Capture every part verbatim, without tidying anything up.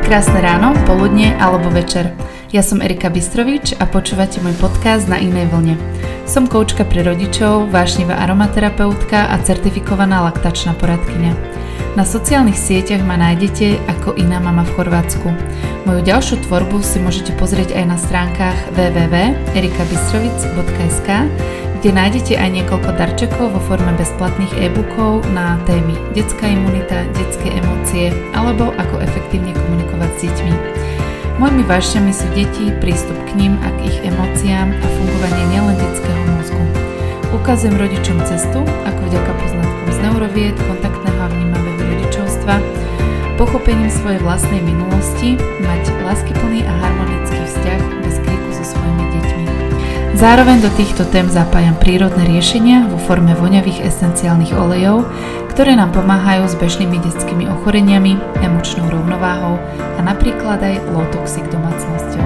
Krásne ráno, poludne alebo večer. Ja som Erika Bystrovič a počúvate môj podcast Na inej vlne. Som koučka pre rodičov, vášnivá aromaterapeutka a certifikovaná laktačná poradkyňa. Na sociálnych sieťach ma nájdete ako Iná mama v Chorvátsku. Moju ďalšiu tvorbu si môžete pozrieť aj na stránkach w w w bodka erika bystrovic bodka es ká, kde nájdete aj niekoľko darčekov vo forme bezplatných e-bookov na témy detská imunita, detské emócie alebo ako efektívne komunikovať s deťmi. Mojimi vášňami sú deti, prístup k nim a k ich emóciám a fungovanie nielen detského mozgu. Ukazujem rodičom cestu, ako vďaka poznatkom z neurovied, kontaktného a vnímavého rodičovstva, pochopením svojej vlastnej minulosti, mať láskyplný a harmonický vzťah bez kríku so svojimi deťmi. Zároveň do týchto tém zapájam prírodné riešenia vo forme voňavých esenciálnych olejov, ktoré nám pomáhajú s bežnými detskými ochoreniami, emočnou rovnováhou a napríklad aj low toxic domácnosťou.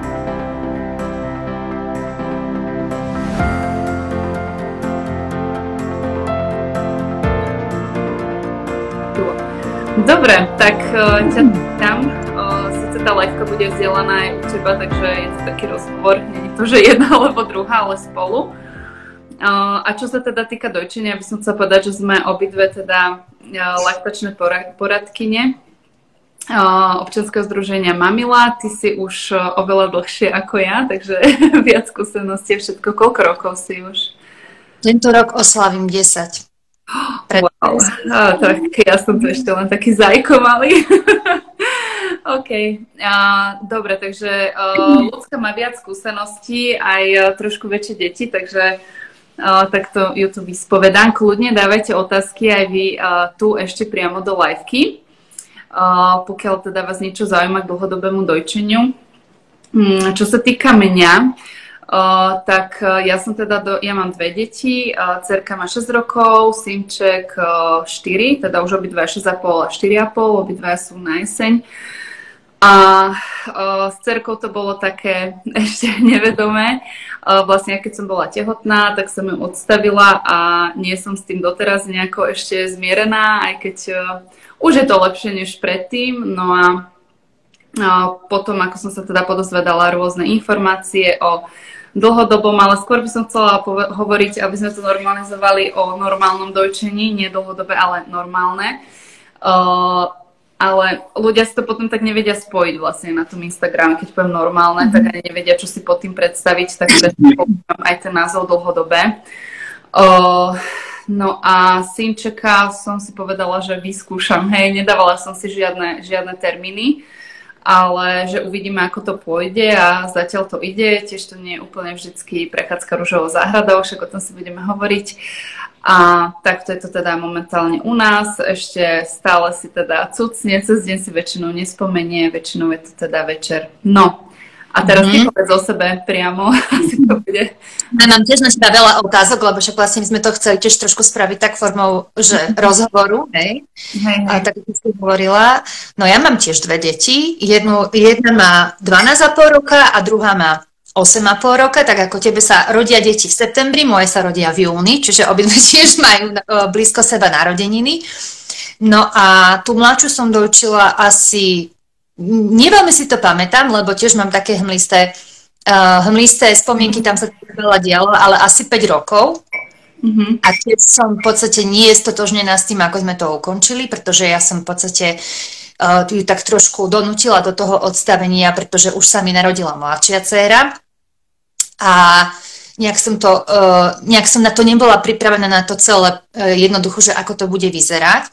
Dobre, tak uh, ťa tam. Uh, Sice tá liveka bude vzdelaná aj u teba, takže je to taký rozhovor. Nie je to, že jedna alebo druhá, ale spolu. Uh, a čo sa teda týka dojčenia, by som chcela povedať, že sme obidve teda uh, laktačné poradkyne uh, občianskeho združenia Mamila. Ty si už uh, oveľa dlhšie ako ja, takže viac skúseností, všetko. Koľko rokov si už? Tento rok oslavím desať. Wow, ah, tak ja som tu ešte len taký zajko malý. OK, uh, dobre, takže uh, Ľudská má viac skúseností, aj uh, trošku väčšie deti, takže uh, takto ju tu vyspovedám. Kľudne dávajte otázky aj vy uh, tu ešte priamo do liveky, uh, pokiaľ teda vás niečo zaujíma k dlhodobému dojčeniu. Um, čo sa týka mňa, Uh, tak uh, ja som teda, do, ja mám dve deti, uh, dcerka má šesť rokov, synček uh, štyri, teda už obidva šesť a pol a štyri a pol, obidva sú na jeseň. A uh, s dcerkou to bolo také ešte nevedomé. Uh, vlastne, keď som bola tehotná, tak som ju odstavila a nie som s tým doteraz nejako ešte zmierená, aj keď uh, už je to lepšie než predtým. No a uh, potom, ako som sa teda podozvedala rôzne informácie o dlhodobom, ale skôr by som chcela hovoriť, aby sme to normalizovali o normálnom dojčení, nie dlhodobé, ale normálne. Uh, ale ľudia si to potom tak nevedia spojiť vlastne na tom Instagrame, keď poviem normálne, mm-hmm. tak ani nevedia, čo si pod tým predstaviť, takže poviem aj ten názov dlhodobé. Uh, no a synčeka som si povedala, že vyskúšam, hej, nedávala som si žiadne, žiadne termíny, ale že uvidíme, ako to pôjde a zatiaľ to ide. Tiež to nie je úplne vždycky prechádzka ružovou záhradou, však o tom si budeme hovoriť. A takto je to teda momentálne u nás. Ešte stále si teda cucne, cez deň si väčšinou nespomenie, väčšinou je to teda večer. No, a teraz mm-hmm. ty povedz o sebe priamo, asi to bude. A mám tiež na seba veľa otázok, lebo však vlastne sme to chceli tiež trošku spraviť tak formou, že rozhovoru, hej? Hej, hej. A tak ako si hovorila. No ja mám tiež dve deti. Jednu, jedna má dvanásť a pol roka a druhá má osem a pol roka, tak ako tebe sa rodia deti v septembri, moje sa rodia v júni, čiže obidve tiež majú blízko seba narodeniny. No a tú mladšiu som dojčila asi... Neveľmi si to pamätám, lebo tiež mám také hmlisté, uh, hmlisté spomienky, tam sa veľa dialo, ale asi päť rokov. Mm-hmm. A tiež som v podstate nie stotožnená s tým, ako sme to ukončili, pretože ja som v podstate uh, ju tak trošku donútila do toho odstavenia, pretože už sa mi narodila mladšia dcéra. A nejak som, to, uh, nejak som na to nebola pripravená na to celé uh, jednoducho, že ako to bude vyzerať.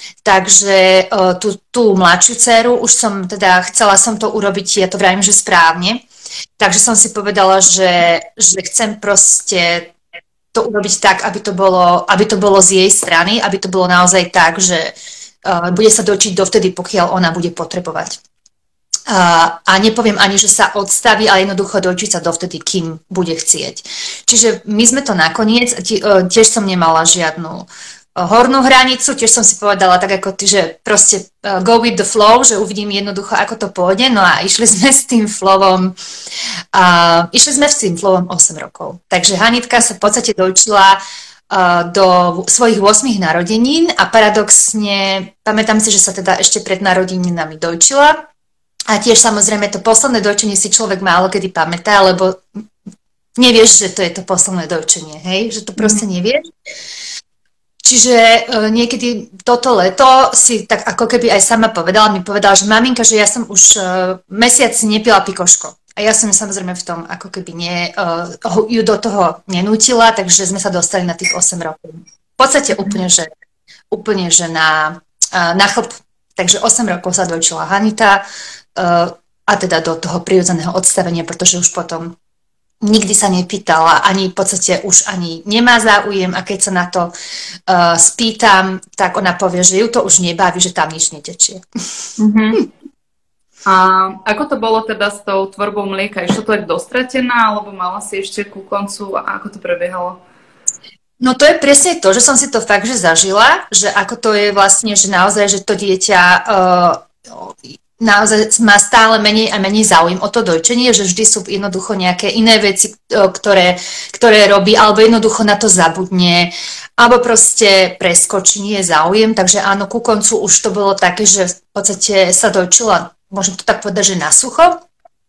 Takže uh, tú, tú mladšiu dceru už som teda, chcela som to urobiť, ja to vravím, že správne. Takže som si povedala, že, že chcem proste to urobiť tak, aby to bolo, aby to bolo z jej strany, aby to bolo naozaj tak, že uh, bude sa dojčiť dovtedy, pokiaľ ona bude potrebovať. Uh, a nepoviem ani, že sa odstaví, ale jednoducho dojčiť sa dovtedy, kým bude chcieť. Čiže my sme to nakoniec, uh, tiež som nemala žiadnu hornú hranicu, tiež som si povedala tak ako ty, že proste uh, go with the flow, že uvidím jednoducho, ako to pôjde, no a išli sme s tým flowom uh, išli sme s tým flowom osem rokov. Takže Hanitka sa v podstate dojčila uh, do svojich ôsmich narodenín a paradoxne, pamätám si, že sa teda ešte pred narodeninami dojčila A tiež samozrejme to posledné dojčenie si človek málo kedy pamätá, lebo nevieš, že to je to posledné dojčenie, hej? Že to proste nevieš. Čiže uh, niekedy toto leto si tak ako keby aj sama povedala, mi povedala, že maminka, že ja som už uh, mesiac nepila pikoško. A ja som samozrejme v tom ako keby nie, uh, ju do toho nenútila, takže sme sa dostali na tých osem rokov. V podstate úplne, že, úplne, že na, uh, na chlp. Takže osem rokov sa dojčila Hanita, Uh, a teda do toho prirodzeného odstavenia, pretože už potom nikdy sa nepýtala, ani v podstate už ani nemá záujem a keď sa na to uh, spýtam, tak ona povie, že ju to už nebaví, že tam nič netečie. Mm-hmm. A ako to bolo teda s tou tvorbou mlieka? Išlo to tak dostratená, alebo mala si ešte ku koncu a ako to prebiehalo? No to je presne to, že som si to fakt, že zažila, že ako to je vlastne, že naozaj, že to dieťa uh, naozaj má stále menej a menej záujem o to dojčenie, že vždy sú jednoducho nejaké iné veci, ktoré, ktoré robí, alebo jednoducho na to zabudne, alebo proste preskočí, nie je záujem. Takže áno, ku koncu už to bolo také, že v podstate sa dojčila, môžem to tak povedať, že na sucho.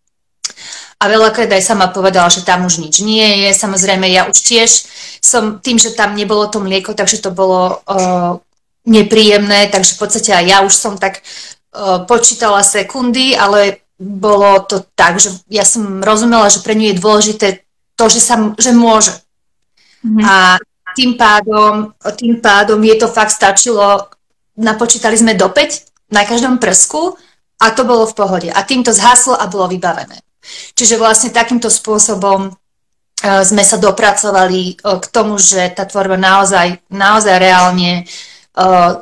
A veľakrát aj sama povedala, že tam už nič nie je. Samozrejme, ja už tiež som tým, že tam nebolo to mlieko, takže to bolo uh, nepríjemné, takže v podstate aj ja už som tak počítala sekundy, ale bolo to tak, že ja som rozumela, že pre ňu je dôležité to, že, sa, že môže. Mm-hmm. A tým pádom, tým pádom je to fakt stačilo, napočítali sme do päť na každom prsku a to bolo v pohode. A tým to zhaslo a bolo vybavené. Čiže vlastne takýmto spôsobom uh, sme sa dopracovali uh, k tomu, že tá tvorba naozaj, naozaj reálne uh,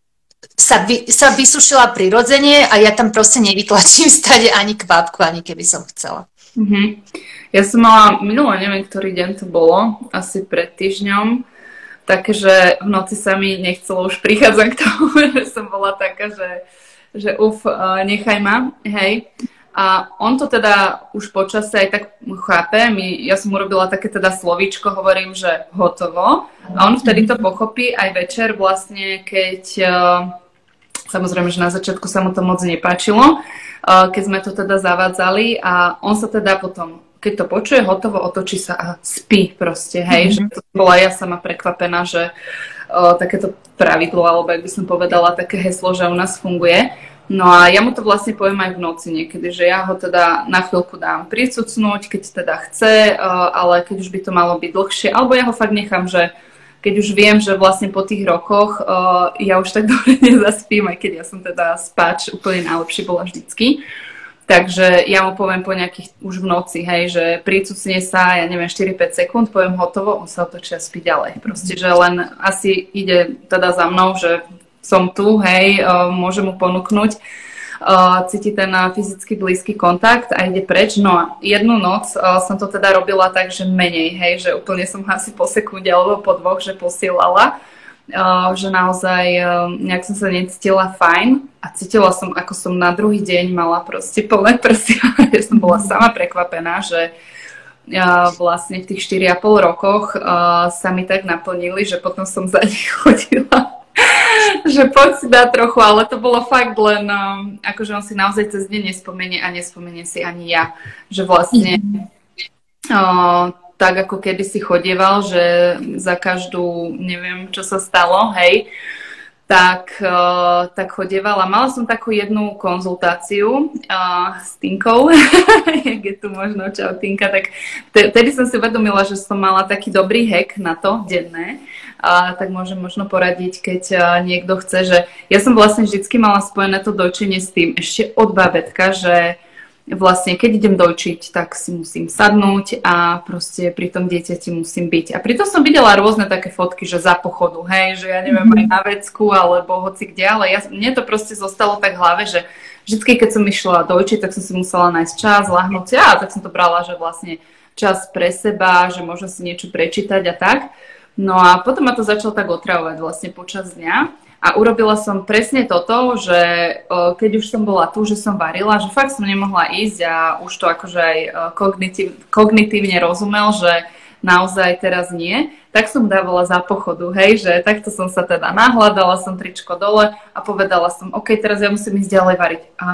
Sa, vy, sa vysušila prirodzene a ja tam proste nevytlačím stade ani kvapku, ani keby som chcela. Mm-hmm. Ja som mala minulé, neviem, ktorý deň to bolo, asi pred týždňom, také, že v noci sa mi nechcelo už prichádzať k tomu, že som bola taká, že, že uf, nechaj ma, hej. A on to teda už počasie aj tak chápe, My, ja som urobila také teda slovíčko, hovorím, že hotovo. A on vtedy to pochopí aj večer vlastne, keď... Samozrejme, že na začiatku sa mu to moc nepáčilo, keď sme to teda zavádzali a on sa teda potom, keď to počuje, hotovo, otočí sa a spí proste, hej, mm-hmm. že to bola ja sama prekvapená, že o, takéto pravidlo, alebo ak by som povedala, také heslo, že u nás funguje. No a ja mu to vlastne poviem aj v noci niekedy, že ja ho teda na chvíľku dám pricucnúť, keď teda chce, ale keď už by to malo byť dlhšie, alebo ja ho fakt nechám, že keď už viem, že vlastne po tých rokoch uh, ja už tak dobre nezaspím, aj keď ja som teda spáč úplne najlepšie bola vždycky. Takže ja mu poviem po nejakých už v noci, hej, že pricucne sa, ja neviem, štyri päť sekúnd, poviem hotovo, on sa otočí a spí ďalej. Proste, že len asi ide teda za mnou, že som tu, hej, uh, môžem mu ponúknuť. Uh, cíti ten uh, fyzicky blízky kontakt a ide preč. No a jednu noc uh, som to teda robila tak, že menej, hej, že úplne som asi po sekunde alebo po dvoch, že posielala, uh, že naozaj uh, nejak som sa necítila fajn a cítila som, ako som na druhý deň mala proste plné prsia, že som bola sama prekvapená, že uh, vlastne v tých štyri a pol rokoch uh, sa mi tak naplnili, že potom som za nich chodila. Že poď si dá trochu, ale to bolo fakt len, um, akože on si naozaj cez deň nespomenie a nespomenie si ani ja. Že vlastne uh, tak ako kedy si chodieval, že za každú, neviem čo sa stalo, hej, tak, uh, tak chodievala. Mala som takú jednu konzultáciu uh, s Tinkou, jak je tu možno, čau Tinka, tak vtedy som si uvedomila, že som mala taký dobrý hack na to denné, a tak môžem možno poradiť, keď niekto chce, že ja som vlastne vždycky mala spojené to dojčenie s tým ešte od babetka, že vlastne keď idem dojčiť, tak si musím sadnúť a proste pri tom dieťati musím byť. A pritom som videla rôzne také fotky, že za pochodu, hej, že ja neviem, aj na vecku alebo hoci kde, ale ja, mne to proste zostalo tak v hlave, že vždycky, keď som išla dojčiť, tak som si musela nájsť čas, lahnúť a tak som to brala, že vlastne čas pre seba, že možno si niečo prečítať a tak. No a potom ma to začalo tak otravovať vlastne počas dňa a urobila som presne toto, že keď už som bola tu, že som varila, že fakt som nemohla ísť a už to akože aj kognitív, kognitívne rozumel, že naozaj teraz nie, tak som dávala za pochodu, hej, že takto som sa teda nahľadala, som tričko dole a povedala som, OK, teraz ja musím ísť ďalej variť. A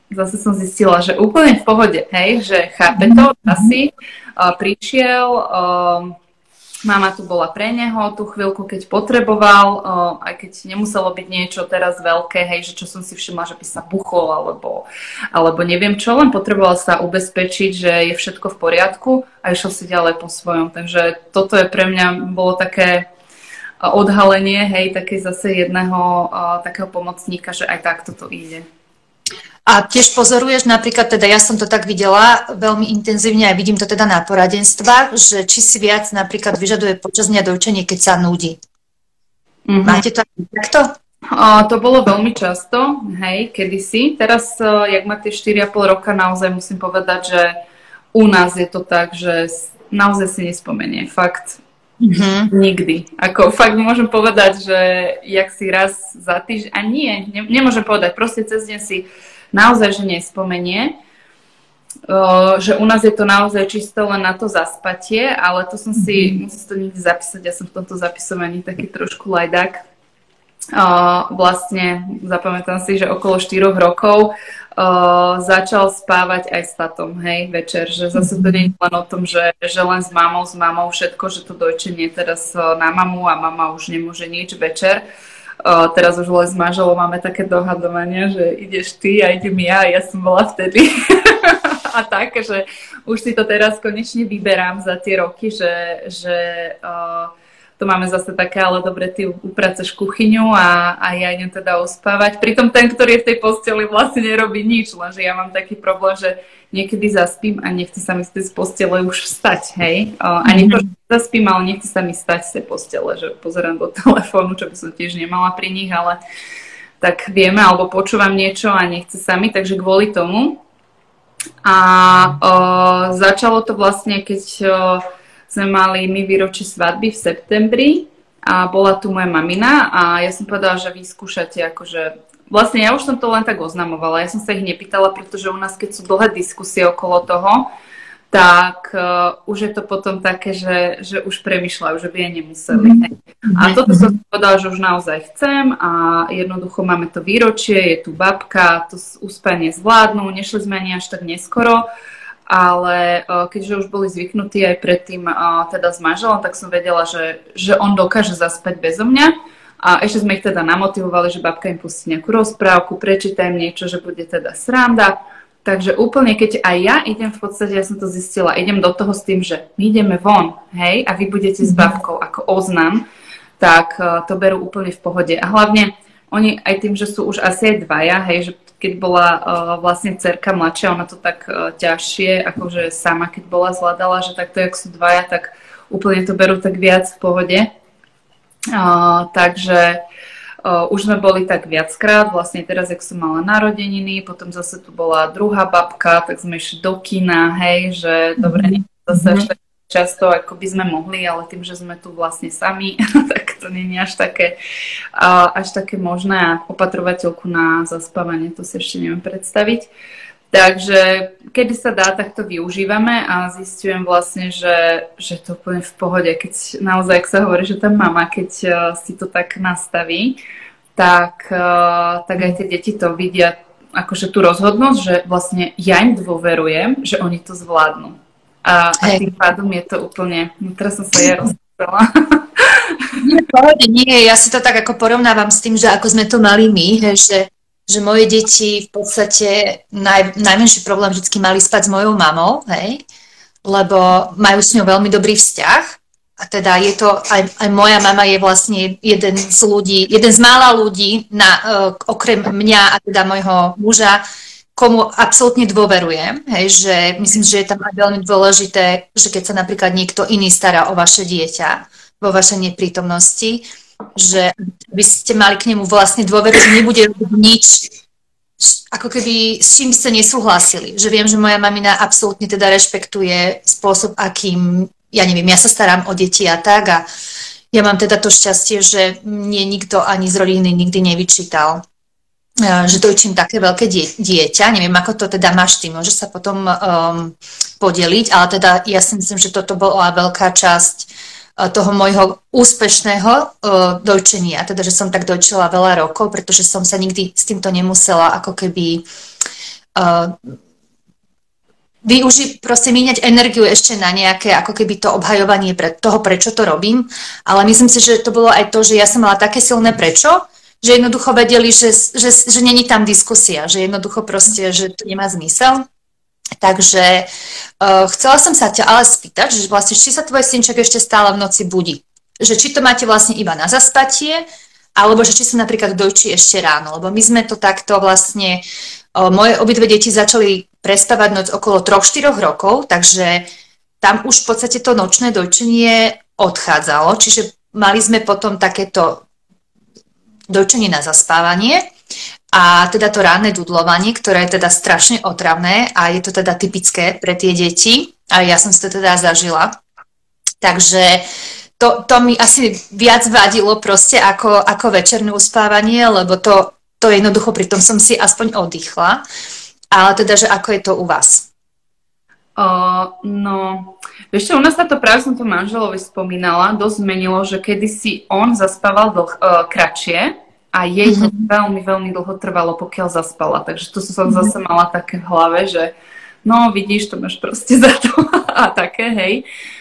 zase som zistila, že úplne v pohode, hej, že chápe to, asi uh, prišiel, um, mama tu bola pre neho tú chvíľku, keď potreboval, uh, aj keď nemuselo byť niečo teraz veľké, hej, že čo som si všimla, že by sa buchol, alebo, alebo neviem čo, len potreboval sa ubezpečiť, že je všetko v poriadku a išiel si ďalej po svojom. Takže toto je pre mňa bolo také odhalenie, hej, také zase jedného uh, takého pomocníka, že aj takto to ide. A tiež pozoruješ napríklad, teda ja som to tak videla veľmi intenzívne a vidím to teda na poradenstvách, že či si viac napríklad vyžaduje počas dňa dojčenie, keď sa nudí. Mm-hmm. Máte to takto? O, to bolo veľmi často, hej, kedysi. Teraz, o, jak má tie štyri a pol roka, naozaj musím povedať, že u nás je to tak, že naozaj si nespomenie. Fakt, mm-hmm. nikdy. Ako fakt môžem povedať, že jak si raz za týždeň, a nie, ne, nemôžem povedať, proste cez deň si naozaj, že nespomenie, uh, že u nás je to naozaj čisto len na to zaspatie, ale to som si, mm-hmm. musím to niekde zapísať, ja som v tomto zapisovaní taký trošku lajdák. Uh, vlastne, zapamätám si, že okolo štyroch rokov uh, začal spávať aj s tatom, hej, večer, že zase to nie je len o tom, že, že len s mamou, s mamou všetko, že to dojčenie teraz na mamu a mama už nemôže nič večer. Uh, teraz už len s manželom máme také dohadovania, že ideš ty a idem ja a ja som bola vtedy. A tak, že už si to teraz konečne vyberám za tie roky, že, že uh, to máme zase také, ale dobre, ty upraceš kuchyňu a, a ja idem teda uspávať. Pritom ten, ktorý je v tej posteli, vlastne nerobí nič, lenže ja mám taký problém, že niekedy zaspím a nechce sa mi z tej postele už vstať, hej. Uh, ani to, že zaspím, ale nechce sa mi stať z tej postele, že pozerám do telefónu, čo by som tiež nemala pri nich, ale tak vieme, alebo počúvam niečo a nechce sa mi, takže kvôli tomu. A uh, začalo to vlastne, keď uh, sme mali my výročie svadby v septembri a bola tu moja mamina a ja som povedala, že vy skúšate akože. Vlastne ja už som to len tak oznamovala, ja som sa ich nepýtala, pretože u nás, keď sú dlhé diskusie okolo toho, tak uh, už je to potom také, že, že už premýšľajú, že by aj nemuseli. Mm-hmm. A toto som povedala, že už naozaj chcem a jednoducho máme to výročie, je tu babka, to uspanie zvládnu, nešli sme ani až tak neskoro, ale uh, keďže už boli zvyknutí aj predtým uh, teda s manželom, tak som vedela, že, že on dokáže zaspať bezo mňa. A ešte sme ich teda namotivovali, že babka im pustí nejakú rozprávku, prečítaj im niečo, že bude teda sranda. Takže úplne, keď aj ja idem, v podstate, ja som to zistila, idem do toho s tým, že my ideme von, hej, a vy budete s babkou ako oznam, tak uh, to berú úplne v pohode. A hlavne oni aj tým, že sú už asi aj dvaja, hej, že keď bola uh, vlastne dcerka mladšia, ona to tak uh, ťažšie, akože sama, keď bola zvládala, že takto, jak sú dvaja, tak úplne to berú tak viac v pohode. Uh, takže uh, už sme boli tak viackrát, vlastne teraz, jak som mala narodeniny, potom zase tu bola druhá babka, tak sme išli do kina, hej, že mm-hmm. dobre, nie zase až tak často, ako by sme mohli, ale tým, že sme tu vlastne sami, tak to nie je až také, uh, až také možné a opatrovateľku na zaspávanie, to si ešte neviem predstaviť. Takže kedy sa dá, tak to využívame a zistujem vlastne, že, že to úplne v pohode, keď naozaj, ak sa hovorí, že tá mama, keď uh, si to tak nastaví, tak, uh, tak aj tie deti to vidia, akože tú rozhodnosť, že vlastne ja im dôverujem, že oni to zvládnu. A, a tým pádom je to úplne, no teraz som sa ja rozprala. Nie, nie, ja si to tak ako porovnávam s tým, že ako sme to mali my, že že moje deti v podstate naj, najmenší problém vždy mali spať s mojou mamou, hej, lebo majú s ňou veľmi dobrý vzťah a teda je to, aj, aj moja mama je vlastne jeden z ľudí, jeden z mála ľudí, na, uh, okrem mňa a teda môjho muža, komu absolútne dôverujem, hej, že myslím, že je tam aj veľmi dôležité, že keď sa napríklad niekto iný stará o vaše dieťa vo vašej neprítomnosti, že by ste mali k nemu vlastne dôveru, že nebude robiť nič, ako keby s čím ste nesúhlasili. Že viem, že moja mamina absolútne teda rešpektuje spôsob, akým, ja neviem, ja sa starám o deti a tak a ja mám teda to šťastie, že mne nikto ani z rodiny nikdy nevyčítal, že dojčím také veľké die- dieťa. Neviem, ako to teda máš ty, môžeš sa potom um, podeliť, ale teda ja si myslím, že toto bola veľká časť toho môjho úspešného uh, dojčenia, teda, že som tak dojčila veľa rokov, pretože som sa nikdy s týmto nemusela ako keby uh, využiť, proste míňať energiu ešte na nejaké, ako keby to obhajovanie pre toho, prečo to robím. Ale myslím si, že to bolo aj to, že ja som mala také silné prečo, že jednoducho vedeli, že, že, že není tam diskusia, že jednoducho proste, že to nemá zmysel. Takže uh, chcela som sa ťa ale spýtať, že vlastne, či sa tvoj synček ešte stále v noci budí. Že či to máte vlastne iba na zaspatie, alebo že či sa napríklad dojčí ešte ráno. Lebo my sme to takto vlastne, uh, moje obidve deti začali prespávať noc okolo tri štyri rokov, takže tam už v podstate to nočné dojčenie odchádzalo, čiže mali sme potom takéto dojčenie na zaspávanie a teda to ranné dudlovanie, ktoré je teda strašne otravné a je to teda typické pre tie deti a ja som si to teda zažila. Takže to, to mi asi viac vadilo proste ako, ako večerné uspávanie, lebo to, to jednoducho pri tom som si aspoň oddychla. Ale teda, že ako je to u vás? Uh, no, vieš čo, u nás na to práve som to manželovi spomínala, dosť zmenilo, že kedysi on zaspával dlh, uh, kratšie a jej to mm-hmm. veľmi, veľmi dlho trvalo, pokiaľ zaspala. Takže to som mm-hmm. zase mala také v hlave, že no vidíš, to máš proste za to a také, hej.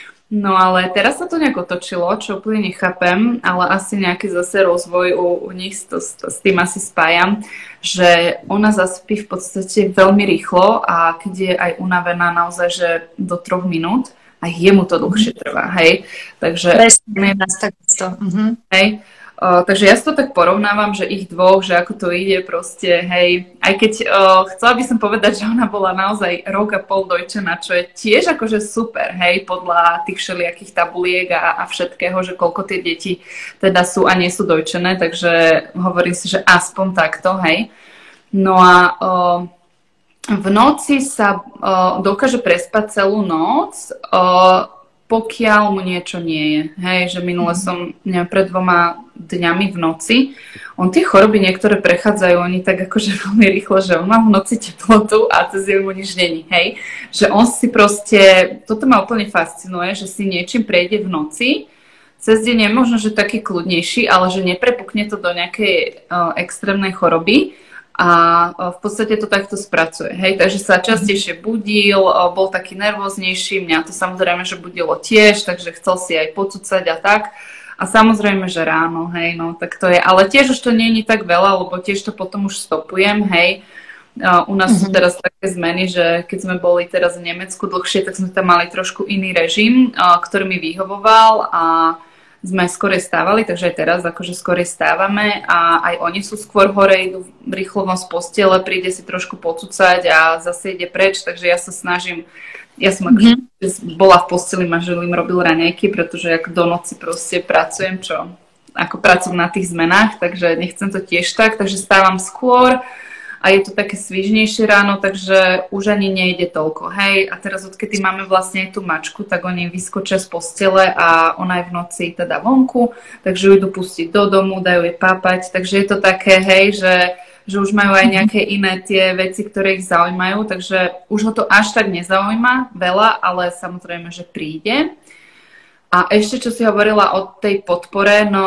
No ale teraz sa to nejak otočilo, čo úplne nechápem, ale asi nejaký zase rozvoj u, u nich to, to, s tým asi spájam, že ona zaspí v podstate veľmi rýchlo a keď je aj unavená naozaj, že do troch minút, aj jemu to dlhšie trvá, hej. Takže presne, nás takisto. Uh-huh. Hej. Uh, takže ja si to tak porovnávam, že ich dvoch, že ako to ide proste, hej. Aj keď uh, chcela by som povedať, že ona bola naozaj rok a pol dojčená, čo je tiež akože super, hej, podľa tých všelijakých tabuliek a, a všetkého, že koľko tie deti teda sú a nie sú dojčené, takže hovorím si, že aspoň takto, hej. No a uh, v noci sa uh, dokáže prespať celú noc, uh, pokiaľ mu niečo nie je. Hej, že minule som, neviem, pred dvoma dňami v noci, on tie choroby niektoré prechádzajú, oni tak akože veľmi rýchlo, že on má v noci teplotu a cez mu nič není, hej. Že on si proste, toto ma úplne fascinuje, že si niečím prejde v noci, cez deň je možno, že taký kľudnejší, ale že neprepukne to do nejakej uh, extrémnej choroby, a v podstate to takto spracuje. Hej, takže sa častejšie budil, bol taký nervóznejší, mňa to samozrejme, že budilo tiež, takže chcel si aj pocúcať a tak. A samozrejme, že ráno, hej, no tak to je. Ale tiež už to nie je tak veľa, lebo tiež to potom už stopujem, hej. U nás mm-hmm. sú teraz také zmeny, že keď sme boli teraz v Nemecku dlhšie, tak sme tam mali trošku iný režim, ktorý mi vyhovoval a sme skorej stávali, takže aj teraz akože skorej stávame a aj oni sú skôr hore, idú rýchlo von z postele, príde si trošku pocúcať a zase ide preč, takže ja sa snažím, ja som akože mm-hmm. bola v posteli, manžel im robil raňajky, pretože ako do noci proste pracujem, čo ako pracujem na tých zmenách, takže nechcem to tiež tak, takže stávam skôr a je to také svižnejšie ráno, takže už ani nejde toľko, hej. A teraz odkedy máme vlastne aj tú mačku, tak oni vyskočia z postele a ona je v noci teda vonku, takže ju idú pustiť do domu, dajú jej pápať, takže je to také, hej, že, že už majú aj nejaké iné tie veci, ktoré ich zaujímajú, takže už ho to až tak nezaujíma veľa, ale samozrejme, že príde. A ešte, čo si hovorila o tej podpore, no...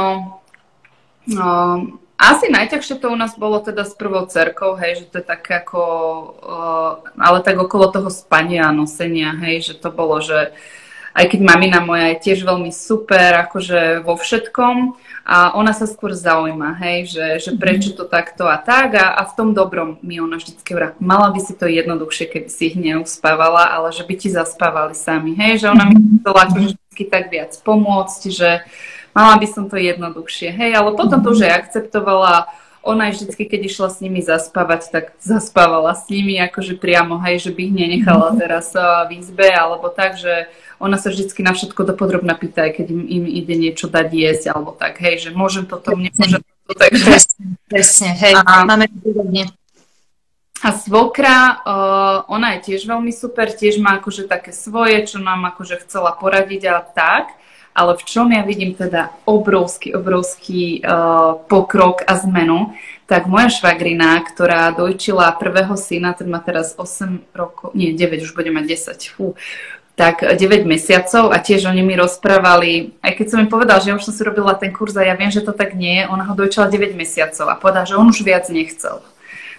no asi najťažšie to u nás bolo teda s prvou dcerkou, hej, že to je také ako, uh, ale tak okolo toho spania a nosenia, hej, že to bolo, že aj keď mamina moja je tiež veľmi super, akože vo všetkom a ona sa skôr zaujíma, hej, že, že prečo to takto a tak a, a v tom dobrom mi ona vždycky vrá, mala by si to jednoduchšie, keby si ich neuspávala, ale že by ti zaspávali sami, hej, že ona mi chcela akože vždycky tak viac pomôcť, že mala by som to jednoduchšie, hej, ale potom to už aj akceptovala, ona aj vždycky, keď išla s nimi zaspávať, tak zaspávala s nimi, akože priamo, hej, že by ich nenechala teraz v izbe, alebo tak, že ona sa vždycky na všetko dopodrobna pýta, aj keď im, im ide niečo dať jesť, alebo tak, hej, že môžem toto, nemôžem toto, takže... Presne, presne, hej, a, máme to podobne. A svokra, uh, ona je tiež veľmi super, tiež má akože také svoje, čo nám akože chcela poradiť a tak, ale v čom ja vidím teda obrovský, obrovský uh, pokrok a zmenu, tak moja švagrina, ktorá dojčila prvého syna, ten má teraz osem rokov, nie, deväť, už bude mať desať, fú, tak deväť mesiacov a tiež oni mi rozprávali, aj keď som im povedal, že ja už som si robila ten kurz a ja viem, že to tak nie je, ona ho dojčila deväť mesiacov a povedala, že on už viac nechcel.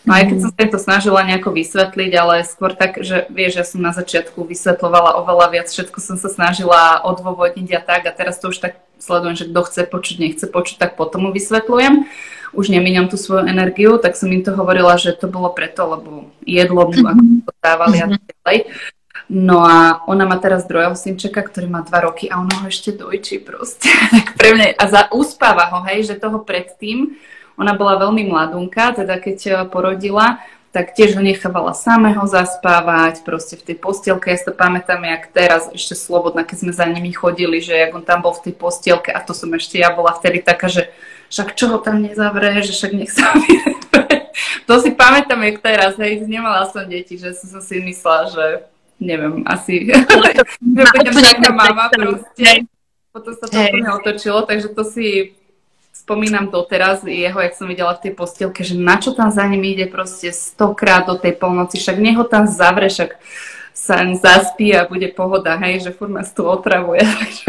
No aj keď som sa to snažila nejako vysvetliť, ale skôr tak, že vieš, ja som na začiatku vysvetľovala oveľa viac, všetko som sa snažila odôvodniť a tak, a teraz to už tak sledujem, že kto chce počuť, nechce počuť, tak potom mu vysvetľujem. Už nemíňam tú svoju energiu, tak som im to hovorila, že to bolo preto, lebo jedlo mu ako to dávali a tak ďalej. No a ona má teraz druhého synčeka, ktorý má dva roky a ona ho ešte dojčí proste. Tak pre mňa, a za, uspáva ho, hej, že toho predtým, ona bola veľmi mladunka, teda keď porodila, tak tiež ho nechávala samého zaspávať, proste v tej postielke. Ja si to pamätám, jak teraz ešte slobodná, keď sme za nimi chodili, že jak on tam bol v tej postielke, a to som ešte ja bola vtedy taká, že však čo ho tam nezavrie, že však nech sa vyrie. To si pamätám, jak teraz, hej, nemala som deti, že som si myslela, že neviem, asi, že budem taká mama proste. Potom sa to úplne otočilo, takže to si spomínam doteraz, jeho, jak som videla v tej postielke, že na čo tam za ním ide proste stokrát do tej polnoci, však nech ho tam zavre, však sa zaspí a bude pohoda, hej, že furt ma tu otravuje.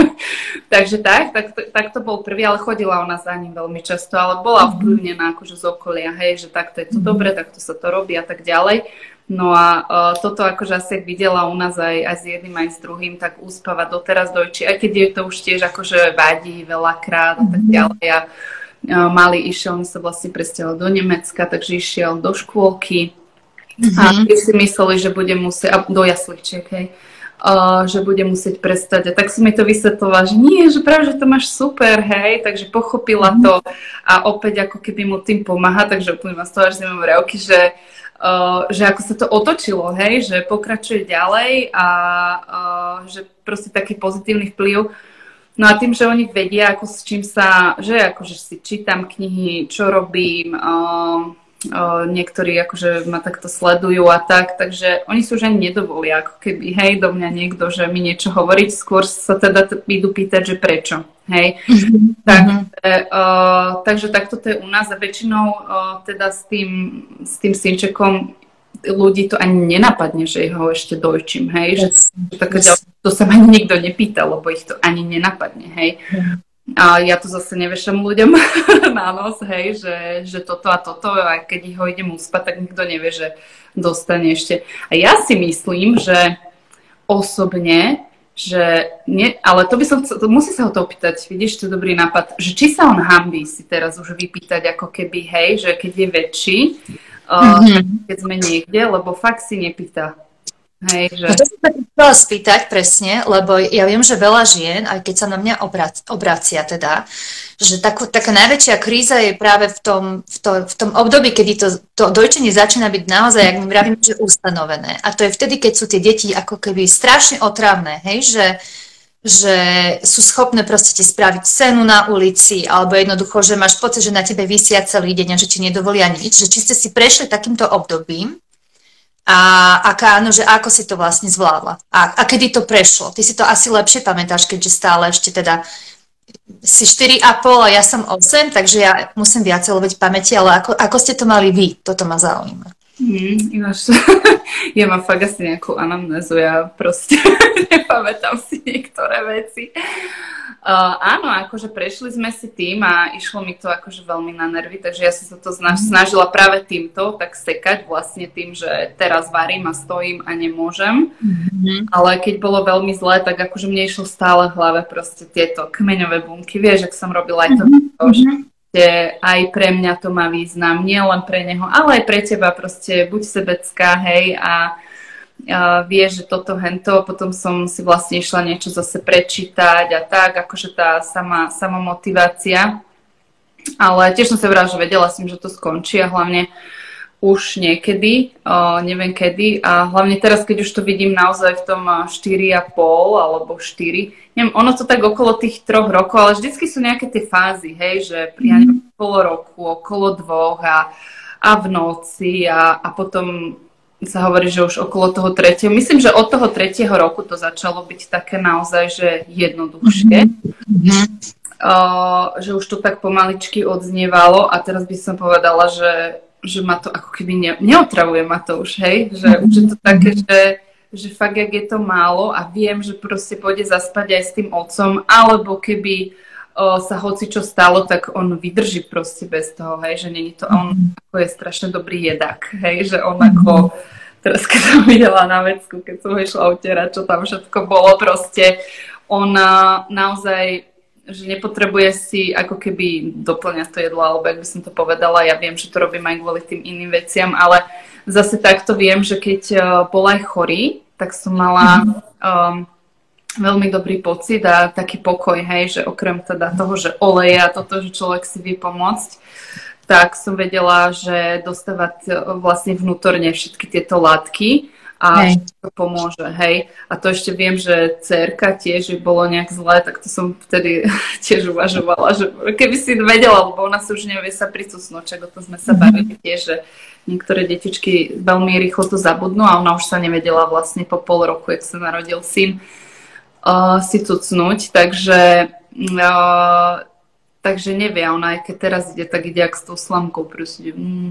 Takže tak, tak, tak to bol prvý, ale chodila ona za ním veľmi často, ale bola vplyvnená akože z okolia, hej, že takto je to dobre, takto sa to robí a tak ďalej. No a uh, toto akože asi videla u nás aj, aj s jedným, aj s druhým, tak uspáva doteraz dojčí, aj keď je to už tiež akože vadí veľakrát a tak ďalej. A uh, malý išiel, on sa vlastne presťahoval do Nemecka, takže išiel do škôlky mm-hmm. a keď si mysleli, že bude musieť, a do jasličiek, hej, uh, že bude musieť prestať. A tak som mi to vysvetlovala, že nie, že práve, že to máš super, hej, takže pochopila mm-hmm. to a opäť ako keby mu tým pomáha, takže úplne ma z toho, že si mám revky, že Uh, že ako sa to otočilo, hej, že pokračuje ďalej a uh, že proste taký pozitívny vplyv. No a tým, že oni vedia, ako s čím sa, že akože si čítam knihy, čo robím, uh, uh, niektorí akože ma takto sledujú a tak, takže oni si už ani nedovolia, ako keby, hej, do mňa niekto, že mi niečo hovoriť, skôr sa teda idú pýtať, že prečo. Hej, mm-hmm. takže, uh, takže takto to je u nás a väčšinou uh, teda s tým, s tým synčekom ľudí to ani nenapadne, že ho ešte dojčím, hej, yes. že také, yes. to sa ma nikto nepýtal, lebo ich to ani nenapadne, hej. Mm. A ja to zase nevešam ľuďom na nos, hej, že, že toto a toto, a keď ho idem uspať, tak nikto nevie, že dostane ešte. A ja si myslím, že osobne že nie, ale to by som chcel, to musí sa ho to opýtať, vidíš, to je dobrý nápad, že či sa on hanbí si teraz už vypýtať ako keby, hej, že keď je väčší, mm-hmm. uh, keď sme niekde, lebo fakt si nepýta. Hej, že... No to som sa chcela spýtať presne, lebo ja viem, že veľa žien, aj keď sa na mňa obrac, obracia teda, že takú, taká najväčšia kríza je práve v tom, v, to, v tom období, kedy to, to dojčenie začína byť naozaj, jak my vravíme, že ustanovené. A to je vtedy, keď sú tie deti ako keby strašne otravné, hej, že, že sú schopné proste ti spraviť scénu na ulici, alebo jednoducho, že máš pocit, že na tebe vysia celý deň a že ti nedovolia nič, že či ste si prešli takýmto obdobím, a aká, áno, že ako si to vlastne zvládla. A, a kedy to prešlo? Ty si to asi lepšie pamätáš, keďže stále ešte teda si štyri a pol a ja som osem, takže ja musím viacej loviť pamäti, ale ako, ako ste to mali vy? Toto ma zaujíma. Mm, ináč, ja mám fakt asi nejakú anamnézu, ja proste nepamätám si niektoré veci. Uh, áno, akože prešli sme si tým a išlo mi to akože veľmi na nervy, takže ja som sa to snažila práve týmto tak sekať vlastne tým, že teraz varím a stojím a nemôžem. Mm-hmm. Ale keď bolo veľmi zlé, tak akože mne išlo stále v hlave proste tieto kmeňové bunky. Vieš, ak som robila aj to, mm-hmm. že aj pre mňa to má význam, nie len pre neho, ale aj pre teba proste buď sebecká, hej, a Uh, vieš, že toto, hento, potom som si vlastne išla niečo zase prečítať a tak, akože tá sama, sama motivácia. Ale tiež som sa vrala, že vedela som, že to skončí a hlavne už niekedy, uh, neviem kedy, a hlavne teraz, keď už to vidím naozaj v tom štyri a pol alebo štyri, neviem, ono to tak okolo tých troch rokov, ale vždycky sú nejaké tie fázy, hej, že pri ja neviem, okolo roku, okolo dvoch a, a v noci a, a potom sa hovorí, že už okolo toho tretieho. Myslím, že od toho tretieho roku to začalo byť také naozaj, že jednoduchšie. Mm-hmm. Uh, že už to tak pomaličky odznievalo a teraz by som povedala, že, že ma to ako keby ne, neotravuje ma to už, hej? Že mm-hmm. už je to také, že, že fakt, jak je to málo a viem, že proste pôjde zaspať aj s tým otcom, alebo keby o, sa hoci čo stalo, tak on vydrží proste bez toho, hej, že není to, on ako je strašne dobrý jedak, hej, že on ako, teraz keď som videla na vecku, keď som išla utierať, čo tam všetko bolo, proste on naozaj, že nepotrebuje si ako keby doplňať to jedlo, alebo jak by som to povedala, ja viem, že to robím aj kvôli tým iným veciam, ale zase takto viem, že keď bol aj chorý, tak som mala um, veľmi dobrý pocit a taký pokoj, hej, že okrem teda toho, že oleje a toto, že človek si vie pomôcť, tak som vedela, že dostávať vlastne vnútorne všetky tieto látky a hej. To pomôže, hej. A to ešte viem, že dcérka tiež, že bolo nejak zlé, tak to som vtedy tiež uvažovala, že keby si vedela, lebo ona sa už nevie sa pricúsnúť, čak o to sme sa bavili tiež, že niektoré detičky veľmi rýchlo to zabudnú a ona už sa nevedela vlastne po pol roku, jak sa narodil syn, Uh, si cucnúť, takže uh, takže nevie, ona aj keď teraz ide, tak ide jak s tou slamkou proste. Mm.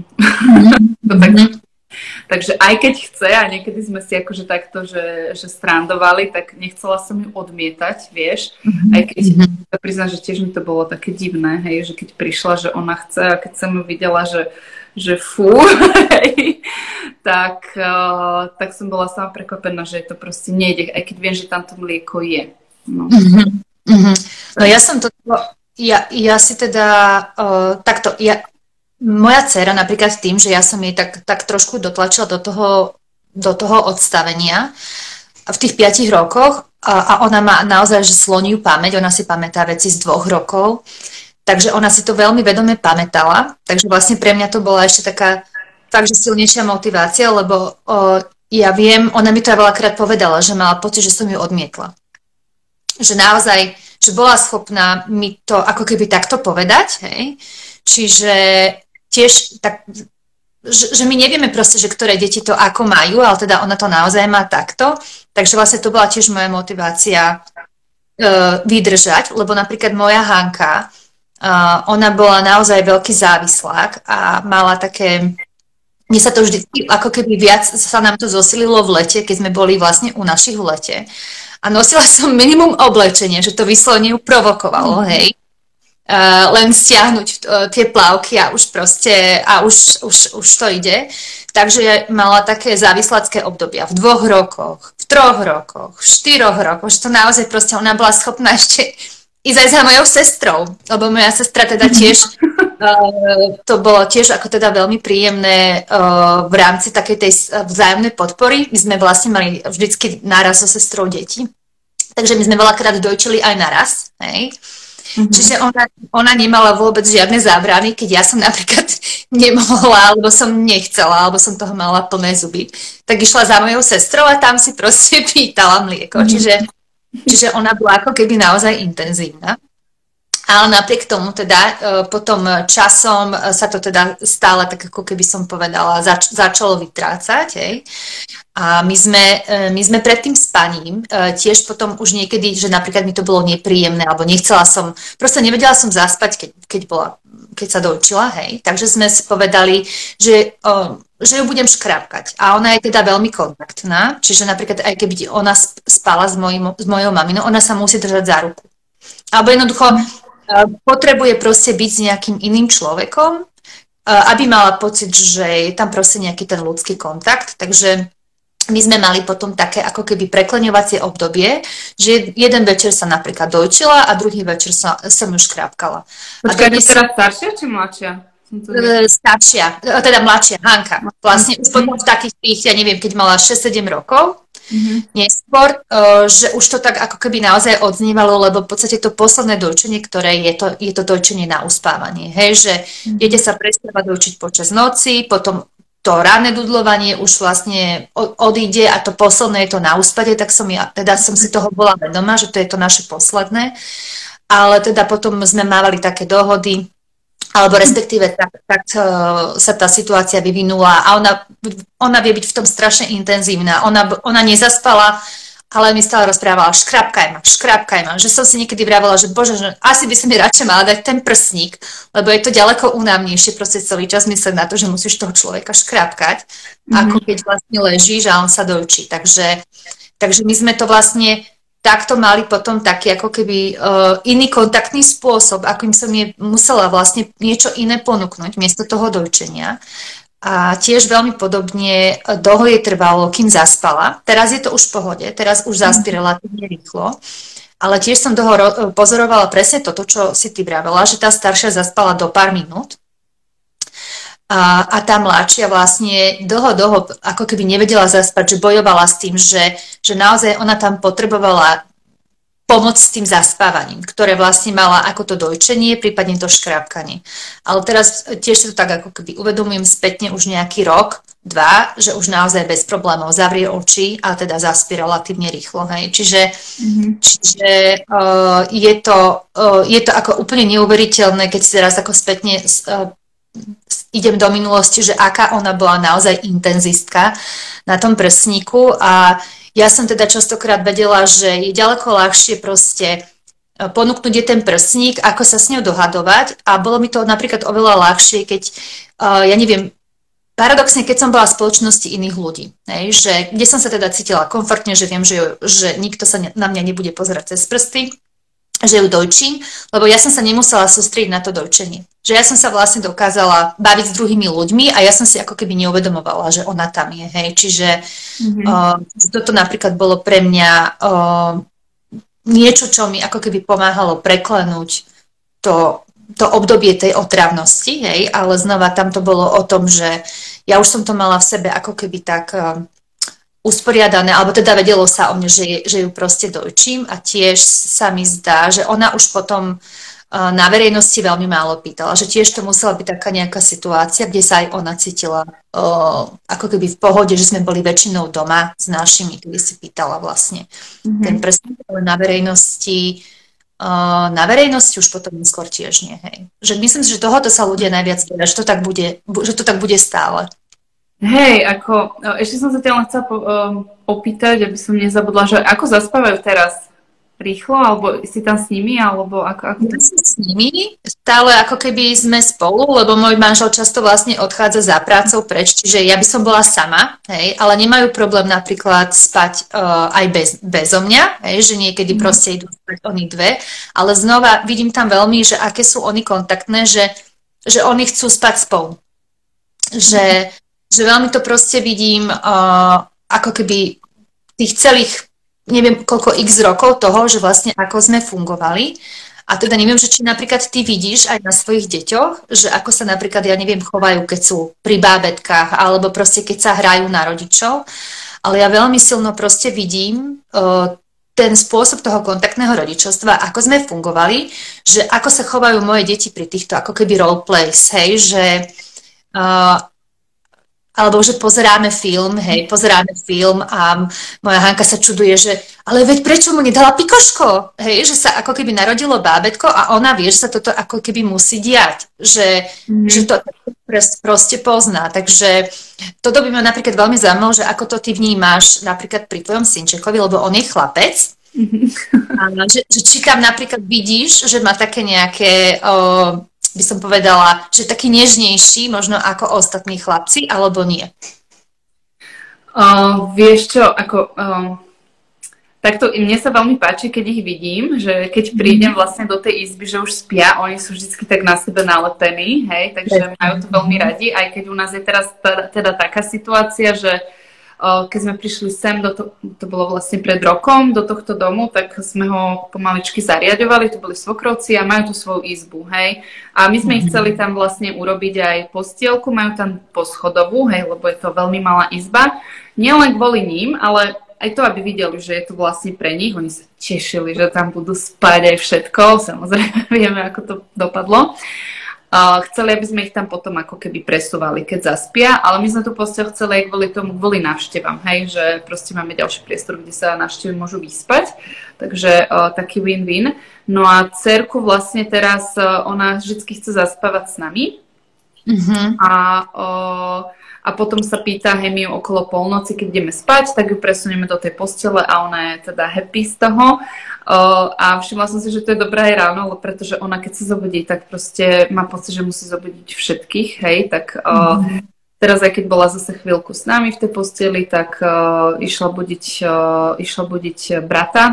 to tak, takže aj keď chce a niekedy sme si akože takto, že, že strandovali, tak nechcela som ju odmietať, vieš, aj keď ja priznám, že tiež mi to bolo také divné, hej, že keď prišla, že ona chce a keď som ju videla, že že fú, hej, tak, uh, tak som bola sama prekvapená, že to proste nejde, aj keď viem, že tam to mlieko je. No, mm-hmm. Mm-hmm. No ja som to, ja, ja si teda uh, takto, ja, moja dcera napríklad tým, že ja som jej tak, tak trošku dotlačila do toho, do toho odstavenia v tých piatich rokoch a, a ona má naozaj že sloniu pamäť, ona si pamätá veci z dvoch rokov. Takže ona si to veľmi vedome pamätala, takže vlastne pre mňa to bola ešte taká fakt, že silnejšia motivácia, lebo o, ja viem, ona mi to aj veľakrát povedala, že mala pocit, že som ju odmietla. Že naozaj, že bola schopná mi to ako keby takto povedať, hej. Čiže tiež tak, že, že my nevieme proste, že ktoré deti to ako majú, ale teda ona to naozaj má takto, takže vlastne to bola tiež moja motivácia e, vydržať, lebo napríklad moja Hanka, Uh, ona bola naozaj veľký závislák a mala také, mne sa to vždy, ako keby viac sa nám to zosililo v lete, keď sme boli vlastne u našich v lete. A nosila som minimum oblečenia, že to vyslovene ju provokovalo, hej. Uh, len stiahnuť uh, tie plavky a už proste, a už, už, už to ide. Takže mala také závislácké obdobia v dvoch rokoch, v troch rokoch, v štyroch rokoch, že to naozaj proste ona bola schopná ešte ísť aj za mojou sestrou, lebo moja sestra teda tiež, uh, to bolo tiež ako teda veľmi príjemné uh, v rámci takej tej vzájomnej podpory. My sme vlastne mali vždycky naraz so sestrou deti, takže my sme veľakrát dojčili aj naraz, hej. Mm-hmm. Čiže ona, ona nemala vôbec žiadne zábrany, keď ja som napríklad nemohla, alebo som nechcela, alebo som toho mala plné zuby, tak išla za mojou sestrou a tam si proste pýtala mlieko, mm-hmm. čiže Čiže ona bola ako keby naozaj intenzívna. Ale napriek tomu teda potom časom sa to teda stále, tak ako keby som povedala, zač- začalo vytrácať. Hej. A my sme, my sme pred tým spaním tiež potom už niekedy, že napríklad mi to bolo nepríjemné, alebo nechcela som, proste nevedela som zaspať, keď, keď, bola, keď sa dojčila, hej. Takže sme si povedali, že... že ju budem škrapkať. A ona je teda veľmi kontaktná, čiže napríklad aj keby ona spala s, mojim, s mojou maminou, ona sa musí držať za ruku. Alebo jednoducho potrebuje proste byť s nejakým iným človekom, aby mala pocit, že je tam proste nejaký ten ľudský kontakt. Takže my sme mali potom také ako keby prekleňovacie obdobie, že jeden večer sa napríklad dojčila a druhý večer sa, som ju škrapkala. Počkaj, je teraz staršia či mladšia? Staršia, teda mladšia, Hanka. Vlastne už potom v takých tých, ja neviem, keď mala šesť sedem rokov, mm-hmm. neskôr, že už to tak ako keby naozaj odznievalo, lebo v podstate to posledné dojčenie, ktoré je to, je to dojčenie na uspávanie. Hej, že mm-hmm. dieťa sa prestáva dojčiť počas noci, potom to ranné dudlovanie už vlastne odíde a to posledné je to na uspanie, tak som ja, teda som si toho bola vedomá, že to je to naše posledné. Ale teda potom sme mávali také dohody, alebo respektíve tak, tak uh, sa tá situácia vyvinula a ona, ona vie byť v tom strašne intenzívna. Ona, ona nezaspala, ale mi stále rozprávala, škrapkaj ma, škrapkaj ma. Že som si niekedy vravela, že bože, že asi by som mi radšej mala dať ten prsník, lebo je to ďaleko únavnejšie proste celý čas myslieť na to, že musíš toho človeka škrapkať, mm-hmm. ako keď vlastne ležíš a on sa dojčí. Takže, takže my sme to vlastne takto mali potom taký ako keby uh, iný kontaktný spôsob, akým som je musela vlastne niečo iné ponúknuť miesto toho dojčenia. A tiež veľmi podobne dlho jej trvalo, kým zaspala. Teraz je to už v pohode, teraz už zaspí relatívne rýchlo. Ale tiež som dlho pozorovala presne toto, čo si ty vravela, že tá staršia zaspala do pár minút. A, a tá mladšia vlastne dlho, dlho ako keby nevedela zaspať, že bojovala s tým, že, že naozaj ona tam potrebovala pomoc s tým zaspávaním, ktoré vlastne mala ako to dojčenie, prípadne to škrápkanie. Ale teraz tiež si to tak ako keby uvedomujem spätne už nejaký rok, dva, že už naozaj bez problémov zavrie oči a teda zaspí relatívne rýchlo. Hej. Čiže, mm-hmm. čiže uh, je, to, uh, je to ako úplne neuveriteľné, keď si teraz ako spätne uh, idem do minulosti, že aká ona bola naozaj intenzistka na tom prsníku a ja som teda častokrát vedela, že je ďaleko ľahšie proste ponúknuť je ten prsník, ako sa s ňou dohadovať a bolo mi to napríklad oveľa ľahšie, keď, uh, ja neviem, paradoxne, keď som bola v spoločnosti iných ľudí, hej, že kde som sa teda cítila komfortne, že viem, že, ju, že nikto sa ne, na mňa nebude pozerať cez prsty, že ju dojčím, lebo ja som sa nemusela sústrediť na to dojčenie. Že ja som sa vlastne dokázala baviť s druhými ľuďmi a ja som si ako keby neuvedomovala, že ona tam je, hej. Čiže mm-hmm. uh, toto napríklad bolo pre mňa uh, niečo, čo mi ako keby pomáhalo preklenúť to, to obdobie tej otravnosti, hej, ale znova tam to bolo o tom, že ja už som to mala v sebe ako keby tak uh, usporiadané, alebo teda vedelo sa o mne, že, je, že ju proste dojčím a tiež sa mi zdá, že ona už potom uh, na verejnosti veľmi málo pýtala, že tiež to musela byť taká nejaká situácia, kde sa aj ona cítila uh, ako keby v pohode, že sme boli väčšinou doma s našimi, kedy si pýtala vlastne mm-hmm. ten prstník, ale na verejnosti uh, na verejnosti už potom skôr tiež nie, hej. Že myslím si, že tohoto sa ľudia najviac boja, že to tak bude, že to tak bude stále. Hej, ako, ešte som sa ťa len chcela po, um, opýtať, aby som nezabudla, že ako zaspávajú teraz? Rýchlo? Alebo si tam s nimi? Alebo ako, ako... Ja som s nimi, stále ako keby sme spolu, lebo môj manžel často vlastne odchádza za prácou preč, čiže ja by som bola sama, hej, ale nemajú problém napríklad spať uh, aj bez, bezo mňa, hej, že niekedy mm. proste idú spať oni dve, ale znova vidím tam veľmi, že aké sú oni kontaktné, že, že oni chcú spať spolu. Že mm. že veľmi to proste vidím uh, ako keby tých celých, neviem koľko x rokov toho, že vlastne ako sme fungovali. A teda neviem, že či napríklad ty vidíš aj na svojich deťoch, že ako sa napríklad, ja neviem, chovajú, keď sú pri bábetkách, alebo proste keď sa hrajú na rodičov. Ale ja veľmi silno proste vidím uh, ten spôsob toho kontaktného rodičovstva, ako sme fungovali, že ako sa chovajú moje deti pri týchto ako keby roleplays, hej, že uh, alebo že pozeráme film, hej, pozeráme film a moja Hanka sa čuduje, že ale veď prečo mu nedala pikoško? Hej, že sa ako keby narodilo bábätko a ona vie, že sa toto ako keby musí diať, že, mm-hmm. že to proste pozná. Takže toto by ma napríklad veľmi zaujímalo, že ako to ty vnímaš napríklad pri tvojom synčekovi, lebo on je chlapec, mm-hmm. a, že, že či tam napríklad vidíš, že má také nejaké... O, by som povedala, že taký nežnejší, možno ako ostatní chlapci, alebo nie? Uh, vieš čo, ako... Uh, takto mne sa veľmi páči, keď ich vidím, že keď prídem vlastne do tej izby, že už spia, oni sú vždycky tak na sebe nalepení, hej, takže majú to veľmi radi, aj keď u nás je teraz teda, teda taká situácia, že keď sme prišli sem, do to, to bolo vlastne pred rokom, do tohto domu, tak sme ho pomaličky zariadovali, to boli svokrovci a majú tu svoju izbu, hej. A my sme ich chceli tam vlastne urobiť aj postielku, majú tam poschodovú, hej, lebo je to veľmi malá izba. Nie len kvôli ním, ale aj to, aby videli, že je to vlastne pre nich. Oni sa tešili, že tam budú spať aj všetko, samozrejme vieme, ako to dopadlo. Uh, chceli, aby sme ich tam potom ako keby presúvali, keď zaspia, ale my sme tu posteľ chceli aj kvôli tomu, kvôli návštevám, hej, že proste máme ďalší priestor, kde sa návštevy môžu vyspať, takže uh, taký win-win. No a dcerku vlastne teraz, uh, ona vždy chce zaspávať s nami mm-hmm. a, uh, a potom sa pýta, hej, my okolo polnoci, keď ideme spať, tak ju presunieme do tej postele a ona je teda happy z toho. Uh, a všimla som si, že to je dobré aj ráno, pretože ona keď sa zobudí, tak proste má pocit, že musí zobudiť všetkých, hej, tak uh, mm. teraz aj keď bola zase chvíľku s nami v tej posteli, tak uh, išla budiť, uh, išla budiť brata,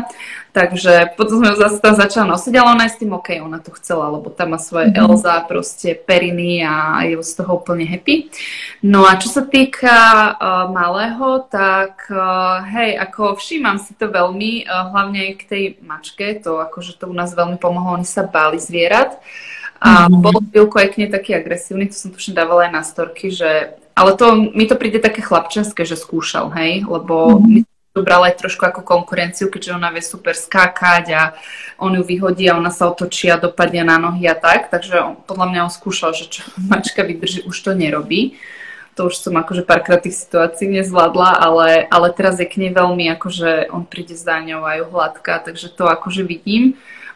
Takže potom sme ju zase tam začala nosiť, ale ona je s tým OK, ona to chcela, lebo tam má svoje mm-hmm. Elza, proste periny a je z toho úplne happy. No a čo sa týka uh, malého, tak uh, hej, ako všímam si to veľmi, uh, hlavne k tej mačke, to akože to u nás veľmi pomohlo, oni sa báli zvierat. A mm-hmm. bol chvíľku aj k nej taký agresívny, to som tuším dávala aj na storky, že, ale to, mi to príde také chlapčenské, že skúšal, hej, lebo mm-hmm. my to brala aj trošku ako konkurenciu, keďže ona vie super skákať a on ju vyhodí a ona sa otočí a dopadne na nohy a tak, takže on, podľa mňa on skúšal, že čo mačka vydrží, už to nerobí. To už som akože párkrát tých situácií nezvládla, ale, ale teraz je k nej veľmi, akože on príde s daňou a ju hladká, takže to akože vidím.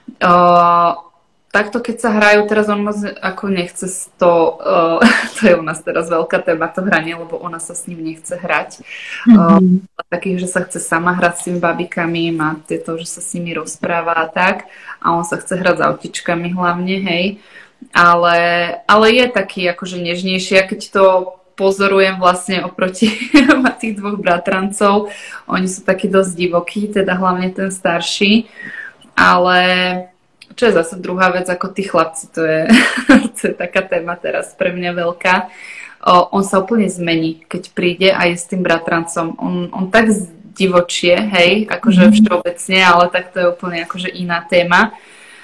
Uh, Takto, keď sa hrajú, teraz on moc ako nechce to, uh, to je u nás teraz veľká téma, to hranie, lebo ona sa s ním nechce hrať. Mm-hmm. Uh, takých, že sa chce sama hrať s tými babikami, má tieto, že sa s nimi rozpráva a tak. A on sa chce hrať s autičkami hlavne, hej. Ale, ale je taký akože nežnejší, a keď to pozorujem vlastne oproti tých dvoch bratrancov, oni sú takí dosť divokí, teda hlavne ten starší, ale... Čo je zase druhá vec, ako tí chlapci, to je, to je taká téma teraz pre mňa veľká. O, on sa úplne zmení, keď príde a je s tým bratrancom. On, on tak divočie, hej, akože všeobecne, ale tak to je úplne akože iná téma.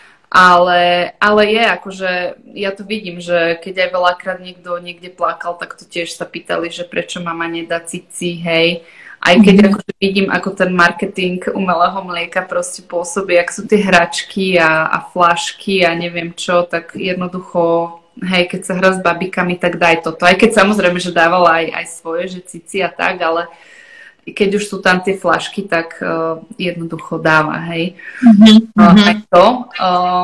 Ale, ale je, akože ja to vidím, že keď aj veľakrát niekto niekde plakal, tak to tiež sa pýtali, že prečo mama nedá cici, hej. Aj keď mm-hmm. akože vidím, ako ten marketing umelého mlieka proste pôsobí, ak sú tie hračky a, a flašky a neviem čo, tak jednoducho, hej, keď sa hrá s babikami, tak daj toto. Aj keď samozrejme, že dávala aj, aj svoje, že cici a tak, ale keď už sú tam tie flašky, tak uh, jednoducho dáva, hej. Mm-hmm. Uh, aj to. Uh,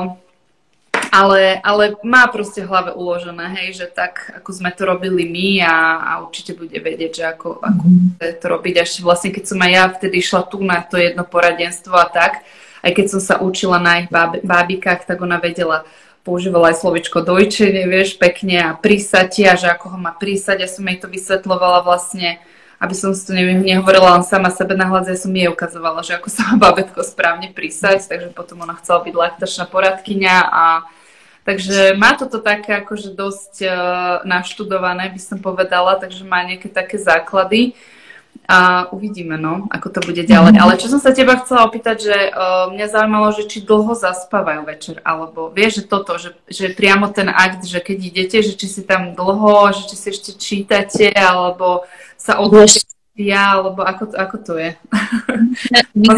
Ale, ale má proste v hlave uložené, hej, že tak, ako sme to robili my a, a určite bude vedieť, že ako, ako bude to robiť. A ešte vlastne, keď som aj ja vtedy išla tu na to jedno poradenstvo a tak, aj keď som sa učila na ich báb, bábikách, tak ona vedela, používala aj slovičko dojčenie, vieš, pekne a prísať, a že ako ho má prísať. Ja som jej to vysvetľovala vlastne, aby som si to neviem, nehovorila len sama sebe nahľadze, ja som jej ukazovala, že ako sa má bábätko správne prísať, takže potom ona chcela byť laktačná poradkyňa a takže má toto také akože dosť uh, naštudované, by som povedala, takže má nejaké také základy a uvidíme, no, ako to bude ďalej. Ale čo som sa teba chcela opýtať, že uh, mňa zaujímalo, že či dlho zaspávajú večer, alebo vieš, že toto, že, že priamo ten akt, že keď idete, že či si tam dlho, že či si ešte čítate, alebo sa odložia, alebo ako to, ako to je? My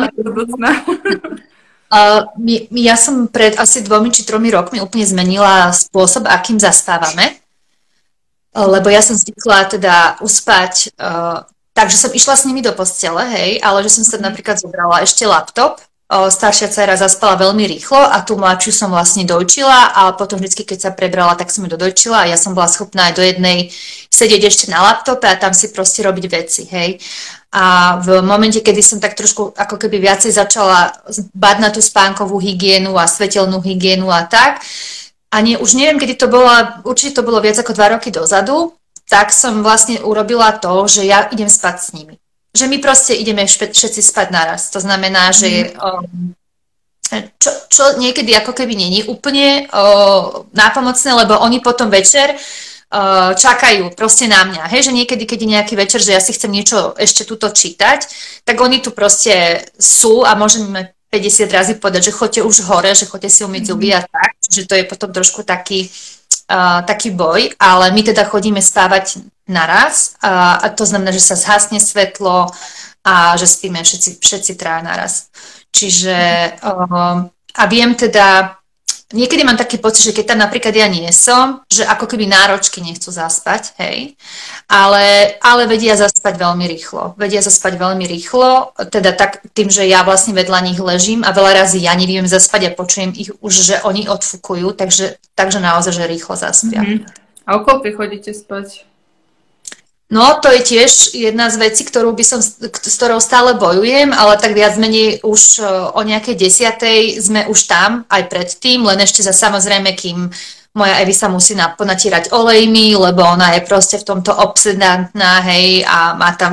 Uh, my, my, ja som pred asi dvomi či tromi rokmi úplne zmenila spôsob, akým zastávame, uh, lebo ja som zvykla teda uspať, uh, takže som išla s nimi do postele, hej, ale že som sa napríklad zobrala ešte laptop, uh, staršia dcera zaspala veľmi rýchlo a tú mladšiu som vlastne dojčila a potom vždy, keď sa prebrala, tak som ju dodojčila a ja som bola schopná aj do jednej sedieť ešte na laptope a tam si proste robiť veci, hej. A v momente, kedy som tak trošku ako keby viacej začala bať na tú spánkovú hygienu a svetelnú hygienu a tak, a nie, už neviem, kedy to bolo, určite to bolo viac ako dva roky dozadu, tak som vlastne urobila to, že ja idem spať s nimi. Že my proste ideme všetci spať naraz. To znamená, že um, čo, čo niekedy ako keby není úplne uh, nápomocné, lebo oni potom večer čakajú proste na mňa, hej, že niekedy, keď je nejaký večer, že ja si chcem niečo ešte tuto čítať, tak oni tu proste sú a môžeme päťdesiat razy povedať, že choďte už hore, že choďte si umyť zuby a tak, že to je potom trošku taký, uh, taký boj, ale my teda chodíme spávať naraz a, a to znamená, že sa zhasne svetlo a že spíme všetci, všetci traja naraz. Čiže uh, a viem teda niekedy mám taký pocit, že keď tam napríklad ja nie som, že ako keby náročky nechcú zaspať, hej, ale, ale vedia zaspať veľmi rýchlo. Vedia zaspať veľmi rýchlo, teda tak tým, že ja vlastne vedľa nich ležím a veľa razy ja neviem zaspať a počujem ich už, že oni odfúkujú, takže, takže naozaj, že rýchlo zaspia. Mm-hmm. A o koľkej chodíte spať? No, to je tiež jedna z vecí, ktorú by som, s ktorou stále bojujem, ale tak viac menej už o nejakej desiatej sme už tam, aj predtým, len ešte za samozrejme, kým moja Evi sa musí ponatírať olejmi, lebo ona je proste v tomto obsedantná, hej, a má tam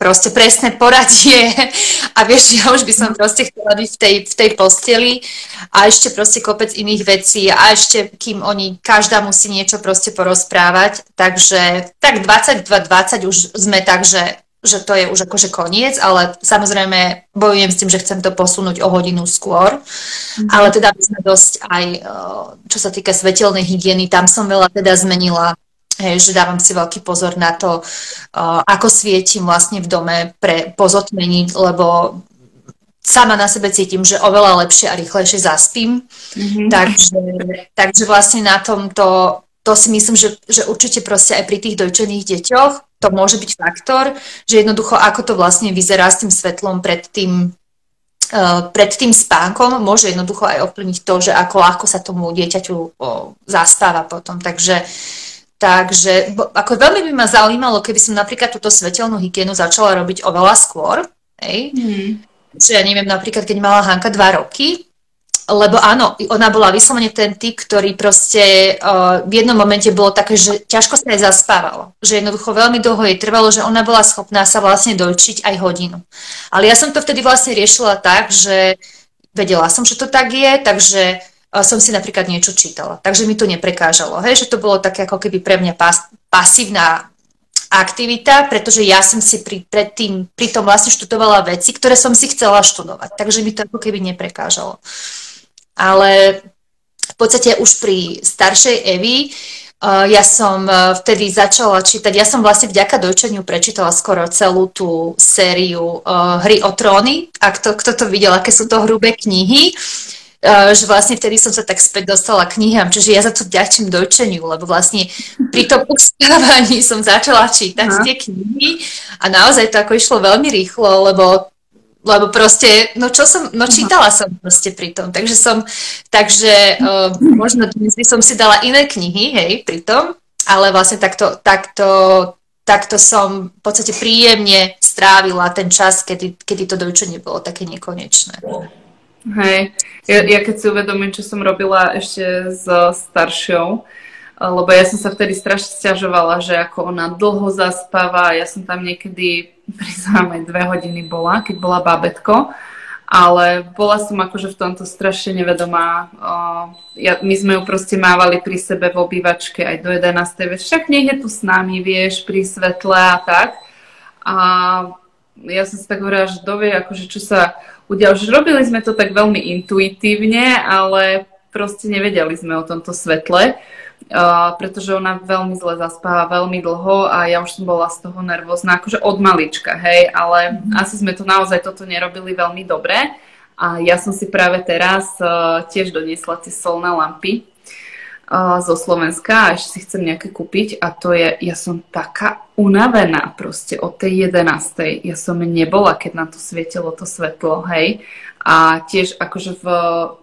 proste presné poradie a vieš, ja už by som proste chcela byť v tej, v tej posteli a ešte proste kopec iných vecí a ešte kým oni, každá musí niečo proste porozprávať, takže tak dvadsaťdva dvadsať už sme tak, že, že to je už akože koniec, ale samozrejme bojujem s tým, že chcem to posunúť o hodinu skôr, mm. ale teda by sme dosť aj, čo sa týka svetelnej hygieny, tam som veľa teda zmenila. Hej, že dávam si veľký pozor na to, uh, ako svietim vlastne v dome pre pozotmeniť, lebo sama na sebe cítim, že oveľa lepšie a rýchlejšie zaspím. Mm-hmm. Takže, takže vlastne na tomto, to si myslím, že, že určite proste aj pri tých dojčených deťoch to môže byť faktor, že jednoducho ako to vlastne vyzerá s tým svetlom pred tým, uh, pred tým spánkom, môže jednoducho aj ovplyvniť to, že ako ľahko sa tomu dieťaťu uh, zaspáva potom. Takže Takže ako veľmi by ma zaujímalo, keby som napríklad túto svetelnú hygienu začala robiť oveľa skôr. Hej? Mm. Že ja neviem, napríklad keď mala Hanka dva roky, lebo áno, ona bola vyslovene ten typ, ktorý proste uh, v jednom momente bolo také, že ťažko sa jej zaspávalo. Že jednoducho veľmi dlho jej trvalo, že ona bola schopná sa vlastne dojčiť aj hodinu. Ale ja som to vtedy vlastne riešila tak, že vedela som, že to tak je, takže som si napríklad niečo čítala. Takže mi to neprekážalo. Hej? Že to bolo také ako keby pre mňa pas, pasívna aktivita, pretože ja som si pri, predtým, pri tom vlastne študovala veci, ktoré som si chcela študovať. Takže mi to ako keby neprekážalo. Ale v podstate už pri staršej Evi uh, ja som uh, vtedy začala čítať, ja som vlastne vďaka dojčeniu prečítala skoro celú tú sériu uh, Hry o tróny. A kto, kto to videl, aké sú to hrubé knihy, Uh, že vlastne vtedy som sa tak späť dostala k knihám, čiže ja za to vďačím dojčeniu, lebo vlastne pri tom ustávaní som začala čítať Aha. tie knihy a naozaj to ako išlo veľmi rýchlo, lebo, lebo proste, no čo som, no čítala som proste pri tom, takže som, takže uh, možno dnes by som si dala iné knihy, hej, pri tom, ale vlastne takto, takto, takto som v podstate príjemne strávila ten čas, kedy, kedy to dojčenie bolo také nekonečné. Hej, ja, ja keď si uvedomím, čo som robila ešte s staršou, lebo ja som sa vtedy strašne sťažovala, že ako ona dlho zaspáva, ja som tam niekedy priznám aj dve hodiny bola, keď bola bábätko, ale bola som akože v tomto strašne nevedomá. Ja, my sme ju proste mávali pri sebe v obývačke aj do jedenástej, vieš, však nech je tu s nami, vieš, pri svetle a tak. A ja som si tak hovorila, že dovie, akože čo sa udialo, že robili sme to tak veľmi intuitívne, ale proste nevedeli sme o tomto svetle, uh, pretože ona veľmi zle zaspáva, veľmi dlho a ja už som bola z toho nervózna, akože od malička, hej, ale mm. asi sme to naozaj toto nerobili veľmi dobre a ja som si práve teraz uh, tiež doniesla tie solné lampy uh, zo Slovenska a ešte si chcem nejaké kúpiť a to je, ja som taká unavená proste od tej jedenástej. Ja som nebola, keď na to svietilo to svetlo, hej. A tiež akože v,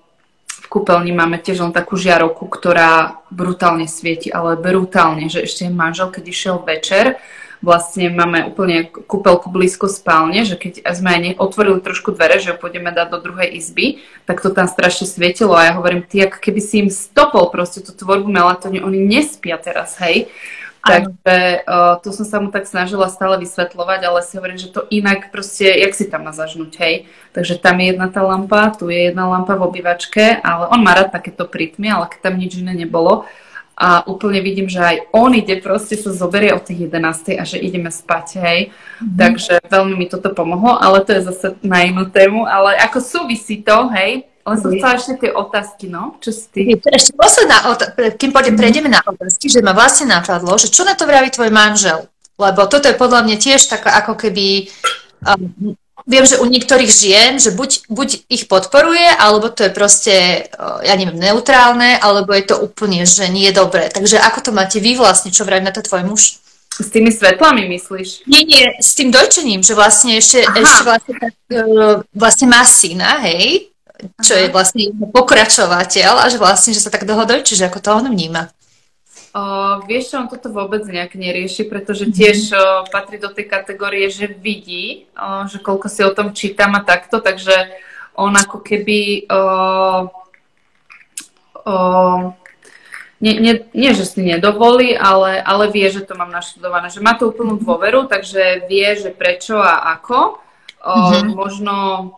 v kúpeľni máme tiež len takú žiarovku, ktorá brutálne svieti, ale brutálne, že ešte manžel, keď išiel večer, vlastne máme úplne kúpeľku blízko spálne, že keď sme aj otvorili trošku dvere, že ho pôjdeme dať do druhej izby, tak to tam strašne svietilo a ja hovorím, ty, ako keby si im stopol proste tú tvorbu melatónu, oni nespia teraz, hej. Takže uh, tu som sa mu tak snažila stále vysvetľovať, ale si hovorím, že to inak proste, jak si tam má zažnúť, hej. Takže tam je jedna tá lampa, tu je jedna lampa v obývačke, ale on má rád takéto prytmy, ale keď tam nič iné nebolo. A úplne vidím, že aj on ide, proste sa zoberie od tej jedenástej a že ideme spať, hej. Mm. Takže veľmi mi toto pomohlo, ale to je zase na inú tému, ale ako súvisí to, hej. Ale som chcela ešte tie otázky, no? Čo si ty? Ešte posledná otázka, kým prejdeme na otázky, že ma vlastne napadlo, že čo na to vraví tvoj manžel? Lebo toto je podľa mňa tiež taká ako keby... Um, viem, že u niektorých žien, že buď, buď ich podporuje, alebo to je proste, uh, ja neviem, neutrálne, alebo je to úplne, že nie je dobré. Takže ako to máte vy vlastne, čo vraví na to tvoj muž? S tými svetlami myslíš? Nie, nie, s tým dojčením, že vlastne ešte, ešte vlastne, uh, vlastne má syna, hej? Čo Aha. je vlastne pokračovateľ a že vlastne, že sa tak dlho dojčí, že ako to on vníma. O, vieš, že on toto vôbec nejak nerieši, pretože tiež o, patrí do tej kategórie, že vidí, o, že koľko si o tom čítam a takto, takže on ako keby o, o, nie, nie, nie, že si nedovolí, ale, ale vie, že to mám naštudované. Že má to úplnú dôveru, takže vie, že prečo a ako. O, mm-hmm. Možno,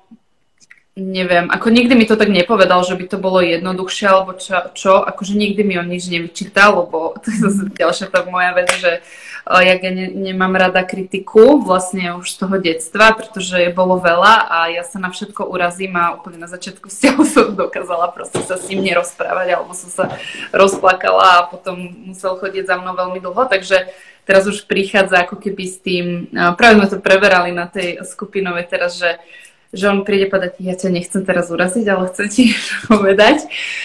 neviem, ako nikdy mi to tak nepovedal, že by to bolo jednoduchšie, alebo čo, čo akože nikdy mi on nič nevyčítal, lebo to je zase ďalšia tá moja vec, že o, jak ja ne, nemám rada kritiku vlastne už z toho detstva, pretože je bolo veľa a ja sa na všetko urazím a úplne na začiatku vzťahu som dokázala proste sa s ním nerozprávať, alebo som sa rozplakala a potom musel chodiť za mnou veľmi dlho, takže teraz už prichádza ako keby s tým, práve sme to preberali na tej skupinovej teraz, že že on príde povedať, ja ťa nechcem teraz uraziť, ale chcem ti povedať.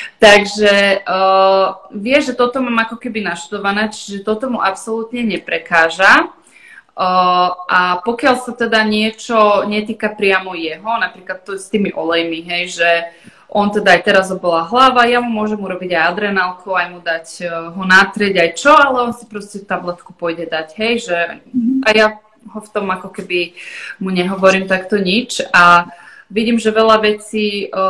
Takže uh, vie, že toto mám ako keby naštudované, čiže toto mu absolútne neprekáža. Uh, a pokiaľ sa teda niečo netýka priamo jeho, napríklad to s tými olejmi, hej, že on teda aj teraz bola hlava, ja mu môžem urobiť aj adrenálku, aj mu dať uh, ho natrieť, aj čo, ale on si proste tabletku pôjde dať, hej, že a ja ho v tom ako keby mu nehovorím takto nič a vidím, že veľa vecí o,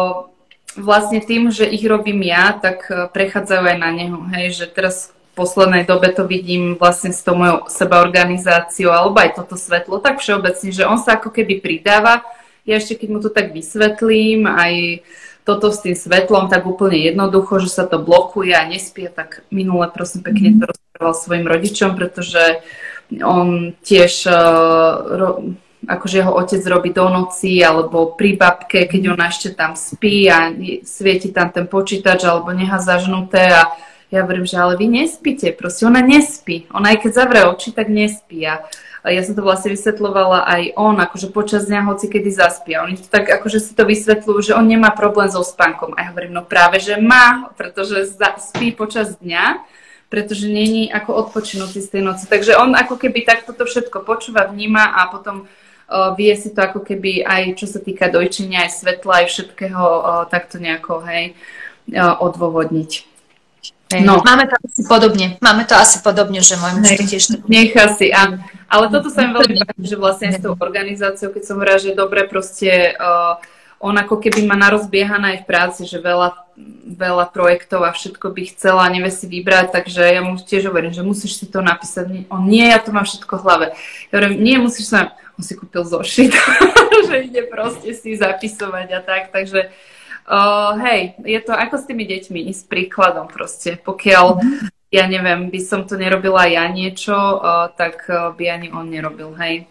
vlastne tým, že ich robím ja, tak prechádzajú aj na neho, hej, že teraz v poslednej dobe to vidím vlastne s tou mojou sebaorganizáciou alebo aj toto svetlo, tak všeobecne, že on sa ako keby pridáva, ja ešte keď mu to tak vysvetlím, aj toto s tým svetlom, tak úplne jednoducho, že sa to blokuje a nespie, tak minule prosím pekne to rozprával svojim rodičom, pretože on tiež, uh, akože jeho otec robí do noci, alebo pri babke, keď ona ešte tam spí a svieti tam ten počítač, alebo nechá zažnuté a ja hovorím, že ale vy nespíte, proste ona nespí. Ona aj keď zavrie oči, tak nespí. A ja som to vlastne vysvetľovala aj on, akože počas dňa hoci kedy zaspí. A oni to tak akože si to vysvetľujú, že on nemá problém so spánkom. A ja hovorím, no práve, že má, pretože spí počas dňa, pretože není ako odpočinutý z tej noci. Takže on ako keby takto to všetko počúva, vníma a potom uh, vie si to ako keby aj čo sa týka dojčenia, aj svetla, aj všetkého uh, takto nejako, hej, uh, odôvodniť. Hej. No. Máme to asi podobne. Máme to asi podobne, že môj muž tiež... Nech asi, áno. Ale toto sa mi veľmi páči, že vlastne s tou organizáciou, keď som hovorila, že dobre proste... Uh, on ako keby má narozbiehané aj v práci, že veľa, veľa projektov a všetko by chcela a nevie si vybrať, takže ja mu tiež hovorím, že musíš si to napísať. On nie, ja to mám všetko v hlave. Ja hovorím, nie, musíš sa... On si kúpil zošit, že ide proste si zapisovať a tak, takže uh, hej, je to ako s tými deťmi, ísť príkladom proste. Pokiaľ, ja neviem, by som to nerobila ja niečo, uh, tak uh, by ani on nerobil, hej.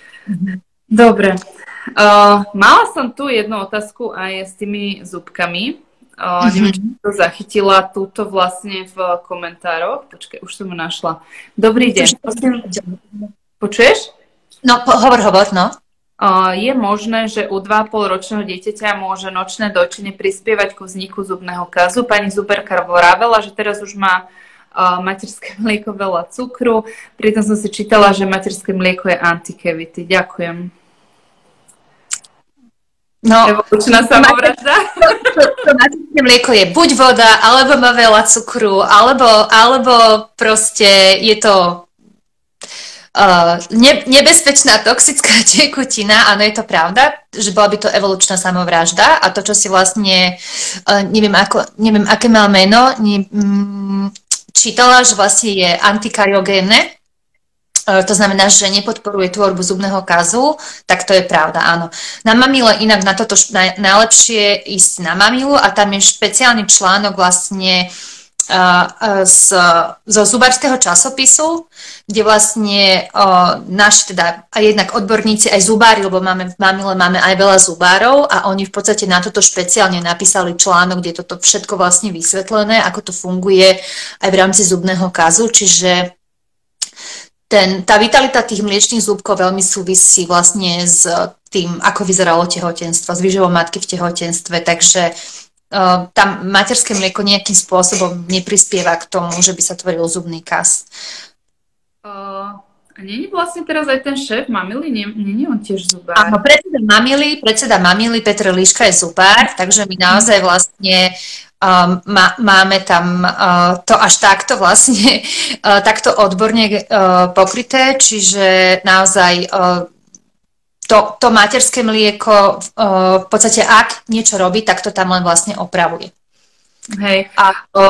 Dobre. Uh, mala som tu jednu otázku aj s tými zúbkami. Uh, mm-hmm. Neviem, či to zachytila túto vlastne v komentároch. Počkaj, už som ju našla. Dobrý deň. Počuješ? No, po, hovor, hovor, no. Uh, je možné, že u dva a pol ročného dieťaťa môže nočné dojčenie prispievať ku vzniku zubného kazu. Pani zuberka vravela, že teraz už má uh, materské mlieko veľa cukru. Pritom som si čítala, že materské mlieko je antikevity. Ďakujem. No, evolučná samovražda. To, to, to materské mlieko je buď voda, alebo má veľa cukru, alebo, alebo proste je to uh, ne, nebezpečná, toxická tekutina. Áno, je to pravda, že bola by to evolučná samovražda a to, čo si vlastne, uh, neviem, ako, neviem, aké má meno, ne, um, čítala, že vlastne je antikariogénne. To znamená, že nepodporuje tvorbu zubného kazu, tak to je pravda, áno. Na mamile inak na toto naj, najlepšie ísť na mamilu a tam je špeciálny článok vlastne uh, z, zo zubárskeho časopisu, kde vlastne uh, naši teda aj jednak odborníci, aj zubári, lebo máme v mamile máme aj veľa zubárov a oni v podstate na toto špeciálne napísali článok, kde je toto všetko vlastne vysvetlené, ako to funguje aj v rámci zubného kazu, čiže Ten, tá vitalita tých mliečných zúbkov veľmi súvisí vlastne s tým, ako vyzeralo tehotenstvo, s výživou matky v tehotenstve, takže uh, tam materské mlieko nejakým spôsobom neprispieva k tomu, že by sa tvoril zubný kaz. Uh, a nie je vlastne teraz aj ten šéf mamily? Nie, nie je on tiež zubár? Áno, predseda mamily, predseda mamily Petr Liška je zubár, takže my naozaj vlastne Um, má, máme tam uh, to až takto vlastne, uh, takto odborne uh, pokryté, čiže naozaj uh, to, to materské mlieko uh, v podstate ak niečo robí, tak to tam len vlastne opravuje. Hej, a uh,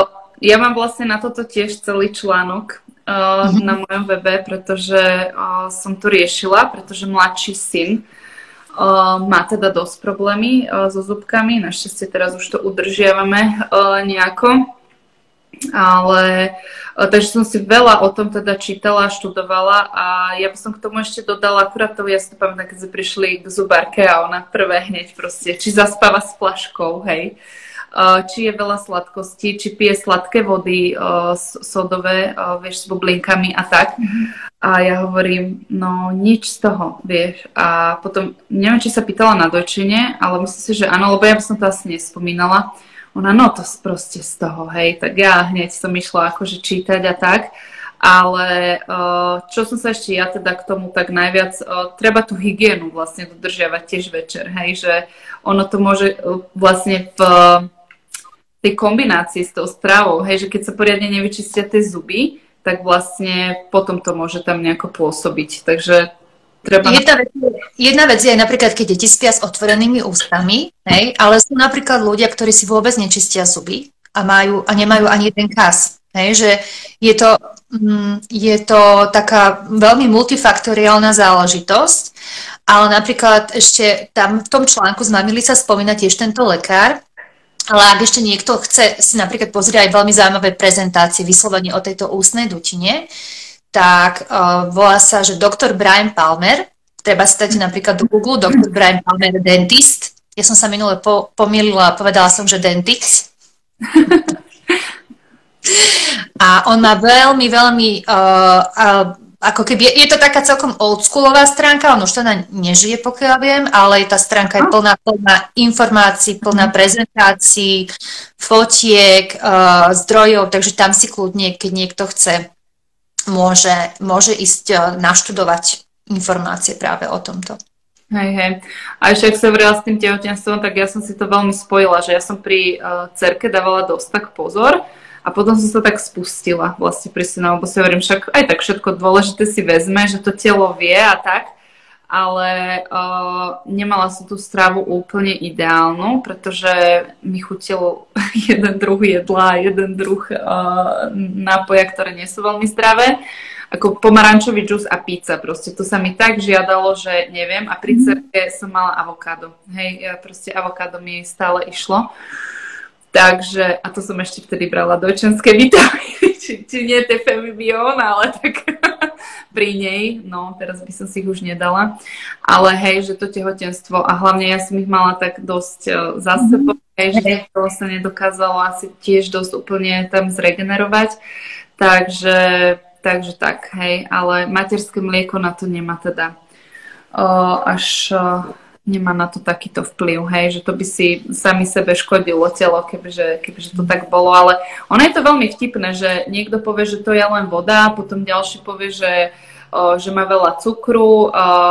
ja mám vlastne na toto tiež celý článok uh, mm-hmm. na mojom webe, pretože uh, som to riešila, pretože mladší syn uh, má teda dosť problémy uh, so zubkami. Našťastie teraz už to udržiavame uh, nejako. Ale uh, takže som si veľa o tom teda čítala, študovala a ja by som k tomu ešte dodala, akurát to ja si to pamätám, keď sme prišli k zubárke a ona prvé hneď proste, či zaspáva s flaškou, hej. Či je veľa sladkostí, či pije sladké vody, sodové, vieš, s bublinkami a tak. A ja hovorím, no nič z toho, vieš. A potom, neviem, či sa pýtala na dojčenie, ale myslím si, že áno, lebo ja by som to asi nespomínala. Ona, no to proste z toho, hej. Tak ja hneď som išla akože čítať a tak. Ale čo som sa ešte ja teda k tomu tak najviac, treba tú hygienu vlastne dodržiavať tiež večer, hej, že ono to môže vlastne v tej kombinácii s tou stravou, hej, že keď sa poriadne nevyčistia tie zuby, tak vlastne potom to môže tam nejako pôsobiť. Takže treba... Jedna vec, jedna vec je napríklad, keď deti spia s otvorenými ústami, hej, ale sú napríklad ľudia, ktorí si vôbec nečistia zuby a, majú, a nemajú ani jeden kas. Hej, že je to, je to taká veľmi multifaktoriálna záležitosť, ale napríklad ešte tam v tom článku z Mamily sa spomína tiež tento lekár. Ale ak ešte niekto chce si napríklad pozrieť aj veľmi zaujímavé prezentácie vyslovene o tejto ústnej dutine, tak uh, volá sa, že doktor Brian Palmer, treba si dať napríklad do Google, doktor Brian Palmer dentist. Ja som sa minule po, pomýlila a povedala som, že dentix. A on má veľmi, veľmi uh, uh, ako keby, je to taká celkom oldschoolová stránka, on už teda nežije, pokiaľ viem, ale tá stránka je plná, plná informácií, plná prezentácií, fotiek, uh, zdrojov, takže tam si kľudne, keď niekto chce, môže, môže ísť uh, naštudovať informácie práve o tomto. Hej, hej. A ešte, ak sa hovorila s tým tehotenstvom, tak ja som si to veľmi spojila, že ja som pri uh, dcerke dávala dosť tak pozor. A potom som sa tak spustila vlastne pri synu, lebo si hovorím, však aj tak všetko dôležité si vezme, že to telo vie a tak, ale uh, nemala som tú stravu úplne ideálnu, pretože mi chutil jeden druh jedla a jeden druh uh, nápoja, ktoré nie sú veľmi zdravé, ako pomarančový džús a pizza, proste to sa mi tak žiadalo, že neviem, a pri cerke som mala avokádo, hej, ja proste avokádo mi stále išlo. Takže, a to som ešte vtedy brala dojčenské vitamíny, či, či nie Tefevibion, ale tak pri nej, no teraz by som si ich už nedala. Ale hej, že to tehotenstvo, a hlavne ja som ich mala tak dosť uh, za sebou, hej, že to sa nedokázalo asi tiež dosť úplne tam zregenerovať. Takže, takže tak, hej, ale materské mlieko na to nemá teda uh, až... Uh, nemá na to takýto vplyv, hej, že to by si sami sebe škodilo telo, kebyže, kebyže to tak bolo, ale ono je to veľmi vtipné, že niekto povie, že to je len voda, potom ďalší povie, že, o, že má veľa cukru, o,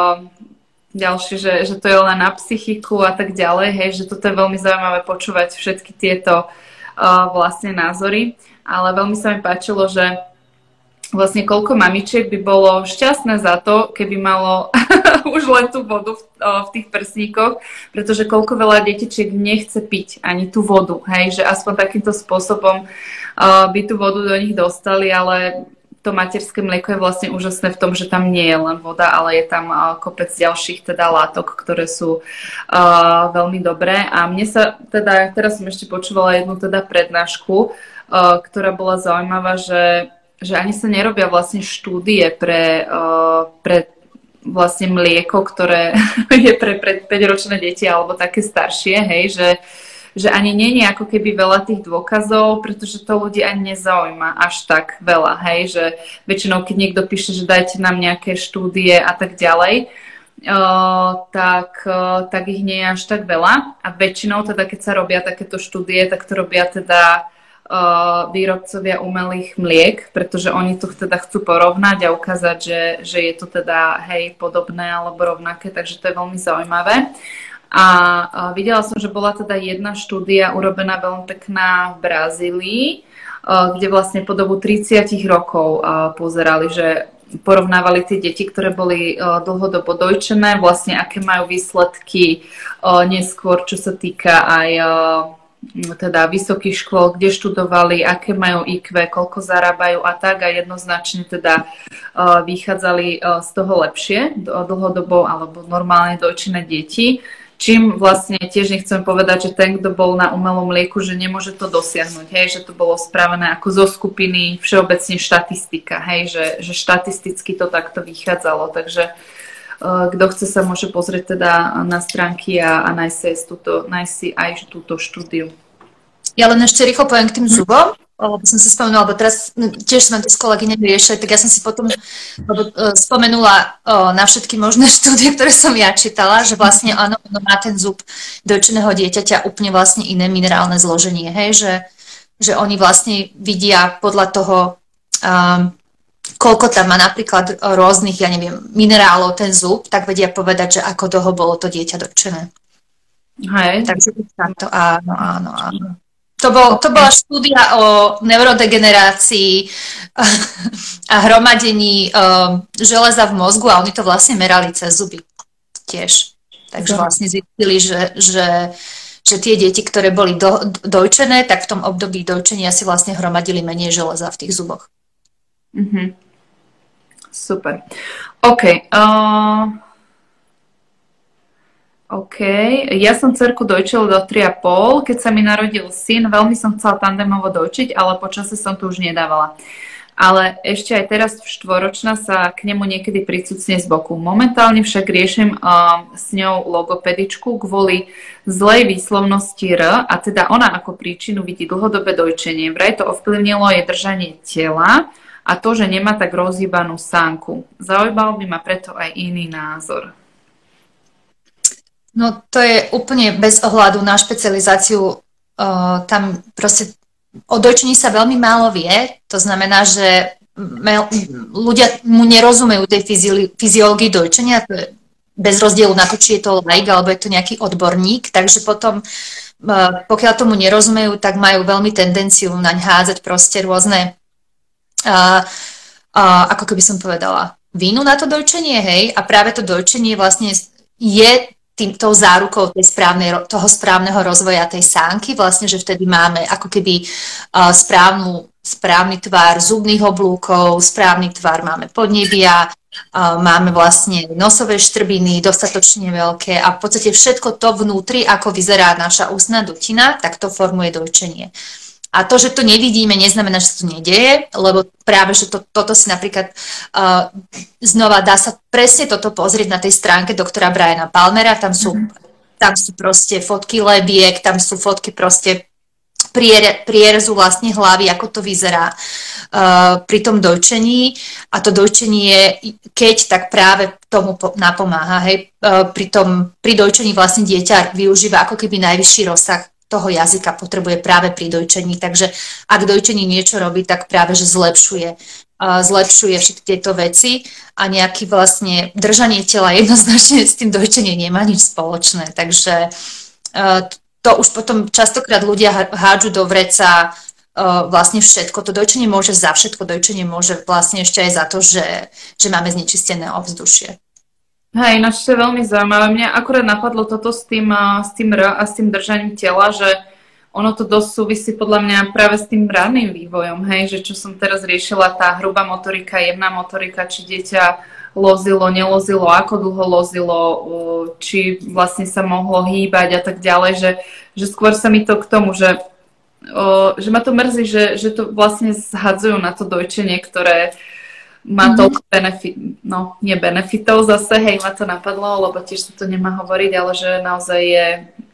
ďalší, že, že to je len na psychiku a tak ďalej, hej, že toto je veľmi zaujímavé počúvať všetky tieto o, vlastne názory, ale veľmi sa mi páčilo, že vlastne koľko mamičiek by bolo šťastné za to, keby malo už len tú vodu v, v tých prsníkoch, pretože koľko veľa detičiek nechce piť ani tú vodu, hej, že aspoň takýmto spôsobom uh, by tú vodu do nich dostali, ale to materské mlieko je vlastne úžasné v tom, že tam nie je len voda, ale je tam uh, kopec ďalších teda látok, ktoré sú uh, veľmi dobré. A mne sa teda, teraz som ešte počúvala jednu teda prednášku, uh, ktorá bola zaujímavá, že že ani sa nerobia vlastne štúdie pre, uh, pre vlastne mlieko, ktoré je pre, pre päťročné deti alebo také staršie, hej, že, že ani nie je ako keby veľa tých dôkazov, pretože to ľudí ani nezaujíma až tak veľa, hej, že väčšinou, keď niekto píše, že dajte nám nejaké štúdie a tak ďalej, uh, tak, uh, tak ich nie je až tak veľa a väčšinou teda, keď sa robia takéto štúdie, tak to robia teda výrobcovia umelých mliek, pretože oni to teda chcú porovnať a ukázať, že, že je to teda hej, podobné alebo rovnaké, takže to je veľmi zaujímavé. A videla som, že bola teda jedna štúdia urobená veľmi pekná v Brazílii, kde vlastne po dobu tridsať rokov pozerali, že porovnávali tie deti, ktoré boli dlhodobo dojčené, vlastne aké majú výsledky neskôr, čo sa týka aj teda vysokých škôl, kde študovali, aké majú í kvé, koľko zarábajú a tak a jednoznačne teda uh, vychádzali uh, z toho lepšie dlhodobo alebo normálne dojčené deti. Čím vlastne tiež nechcem povedať, že ten, kto bol na umelom mlieku, že nemôže to dosiahnuť, hej, že to bolo spravené ako zo skupiny, všeobecne štatistika, hej, že, že štatisticky to takto vychádzalo, takže uh, kto chce sa môže pozrieť teda na stránky a, a nájsť, si túto, nájsť si aj túto štúdiu. Ja len ešte rýchlo poviem k tým zubom, lebo som si spomenula, lebo teraz tiež sme to s kolegyňami riešili, tak ja som si potom spomenula na všetky možné štúdie, ktoré som ja čítala, že vlastne áno, má ten zub dojčeného dieťaťa úplne vlastne iné minerálne zloženie, hej, že, že oni vlastne vidia podľa toho, um, koľko tam má napríklad rôznych, ja neviem, minerálov ten zub, tak vedia povedať, že ako dlho bolo to dieťa dojčené. Hej. Takže to áno, áno, áno. To, bol, to bola štúdia o neurodegenerácii a hromadení um, železa v mozgu a oni to vlastne merali cez zuby tiež. Takže vlastne zistili, že, že, že tie deti, ktoré boli do, dojčené, tak v tom období dojčenia si vlastne hromadili menej železa v tých zuboch. Mm-hmm. Super. OK. Uh... OK, ja som dcerku dojčila do tri a pol, keď sa mi narodil syn, veľmi som chcela tandemovo dojčiť, ale počasie som to už nedávala. Ale ešte aj teraz štvoročná sa k nemu niekedy pricucne z boku. Momentálne však riešim uh, s ňou logopedičku kvôli zlej výslovnosti R a teda ona ako príčinu vidí dlhodobé dojčenie. Vraj to ovplyvnilo jej držanie tela a to, že nemá tak rozhýbanú sánku. Zaujímal by ma preto aj iný názor. No to je úplne bez ohľadu na špecializáciu, uh, tam proste o dojčení sa veľmi málo vie, to znamená, že me, ľudia mu nerozumejú tej fyzi- fyziológii dojčenia, to je bez rozdielu na to, či je to laik alebo je to nejaký odborník, takže potom, uh, pokiaľ tomu nerozumejú, tak majú veľmi tendenciu naň hádzať proste rôzne, uh, uh, ako keby som povedala, vínu na to dojčenie, hej, a práve to dojčenie vlastne je tým, tou zárukou tej správnej, toho správneho rozvoja tej sánky, vlastne, že vtedy máme ako keby uh, správnu, správny tvar zubných oblúkov, správny tvar máme podnebia, uh, máme vlastne nosové štrbiny dostatočne veľké a v podstate všetko to vnútri, ako vyzerá naša ústna dutina, tak to formuje dojčenie. A to, že to nevidíme, neznamená, že sa to nedieje, lebo práve, že to, toto si napríklad uh, znova dá sa presne toto pozrieť na tej stránke doktora Briana Palmera, tam sú, mm-hmm. tam sú proste fotky lebiek, tam sú fotky proste prier, prierezu vlastne hlavy, ako to vyzerá uh, pri tom dojčení a to dojčenie, keď tak práve tomu napomáha, hej, uh, pri tom, pri dojčení vlastne dieťa využíva ako keby najvyšší rozsah toho jazyka potrebuje práve pri dojčení, takže ak dojčení niečo robí, tak práve, že zlepšuje, uh, zlepšuje všetky tieto veci a nejaký vlastne držanie tela jednoznačne s tým dojčením nemá nič spoločné, takže uh, to už potom častokrát ľudia hádžu do vreca uh, vlastne všetko, to dojčenie môže za všetko, dojčenie môže vlastne ešte aj za to, že, že máme znečistené ovzdušie. Hej, ináč to je veľmi zaujímavé. Mňa akurát napadlo toto s tým, s tým R a s tým držaním tela, že ono to dosť súvisí podľa mňa práve s tým ranným vývojom, hej, že čo som teraz riešila, tá hrubá motorika, jemná motorika, či dieťa lozilo, nelozilo, ako dlho lozilo, či vlastne sa mohlo hýbať a tak ďalej, že, že skôr sa mi to k tomu, že, že ma to mrzí, že, že to vlastne zhadzujú na to dojčenie, ktoré má toľko benefit, no nie benefitov zase, hej, ma to napadlo, lebo tiež sa to nemá hovoriť, ale že naozaj je,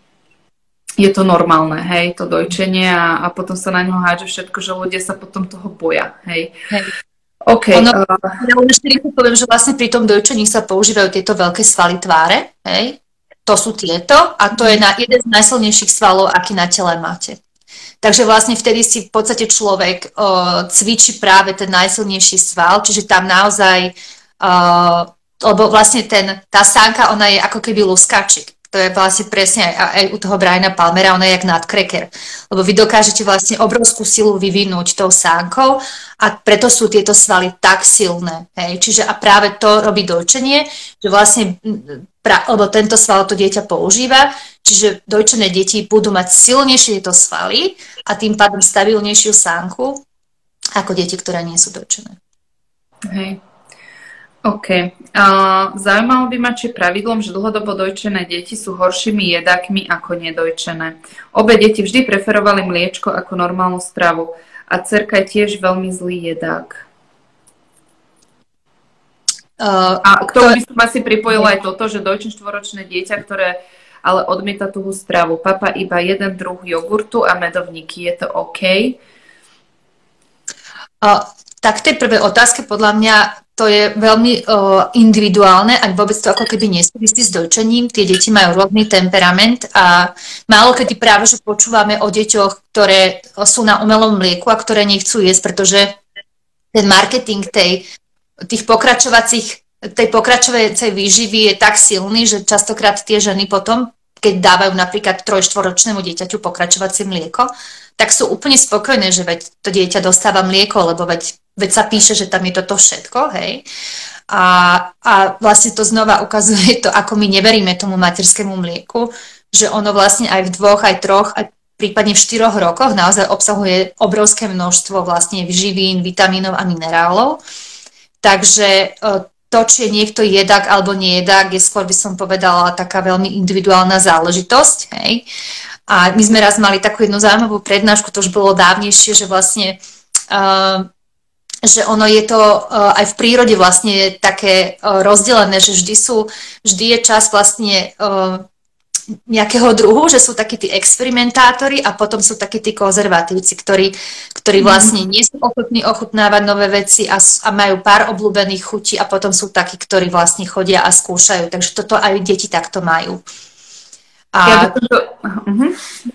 je to normálne, hej, to dojčenie a, a potom sa na ňo hádže všetko, že ľudia sa potom toho boja, hej. hej. OK. Ono, uh... Ja len ešte poviem, že vlastne pri tom dojčení sa používajú tieto veľké svaly tváre, hej, to sú tieto a to je na jeden z najsilnejších svalov, aký na tele máte. Takže vlastne vtedy si v podstate človek uh, cvičí práve ten najsilnejší sval, čiže tam naozaj, uh, lebo vlastne ten, tá sánka, ona je ako keby luskáčik. To je vlastne presne aj, aj u toho Briana Palmera, ona je jak nutcracker. Lebo vy dokážete vlastne obrovskú silu vyvinúť tou sánkou a preto sú tieto svaly tak silné. Hej? Čiže a práve to robí dojčenie, že vlastne, pra, lebo tento sval to dieťa používa, čiže dojčené deti budú mať silnejšie to svaly a tým pádom stabilnejšiu sánku ako deti, ktoré nie sú dojčené. Hej. OK. Uh, zaujímalo by ma, či pravidlom, že dlhodobo dojčené deti sú horšími jedákmi ako nedojčené. Obe deti vždy preferovali mliečko ako normálnu stravu a dcerka je tiež veľmi zlý jedák. Uh, a k tomu by som asi pripojila aj toto, že dojčím štvoročné dieťa, ktoré ale odmieta tuhú stravu. Papa iba jeden druh jogurtu a medovníky. Je to OK? Uh, tak tej prvej otázke podľa mňa to je veľmi uh, individuálne, ak vôbec to ako keby nesúvisí s dojčením. Tie deti majú rôzny temperament a málo kedy práve, že počúvame o deťoch, ktoré sú na umelom mlieku a ktoré nechcú jesť, pretože ten marketing tej, tých pokračovacích, tej pokračovacej výživy je tak silný, že častokrát tie ženy potom, keď dávajú napríklad trojštvoročnému dieťaťu pokračovacie mlieko, tak sú úplne spokojné, že veď to dieťa dostáva mlieko, lebo veď veď sa píše, že tam je toto všetko, hej. A, a vlastne to znova ukazuje to, ako my neveríme tomu materskému mlieku, že ono vlastne aj v dvoch, aj troch, aj prípadne v štyroch rokoch naozaj obsahuje obrovské množstvo vlastne živín, vitamínov a minerálov. Takže to, či je niekto jedák alebo nejedák, je skôr by som povedala taká veľmi individuálna záležitosť, hej. A my sme raz mali takú jednu zaujímavú prednášku, to už bolo dávnejšie, že vlastne uh, že ono je to uh, aj v prírode vlastne také uh, rozdelené, že vždy sú, vždy je čas vlastne uh, nejakého druhu, že sú takí tí experimentátori a potom sú takí tí konzervatívci, ktorí, ktorí vlastne nie sú ochotní ochutnávať nové veci a, a majú pár obľúbených chutí a potom sú takí, ktorí vlastne chodia a skúšajú. Takže toto aj deti takto majú. A ja by som to... Uh-huh.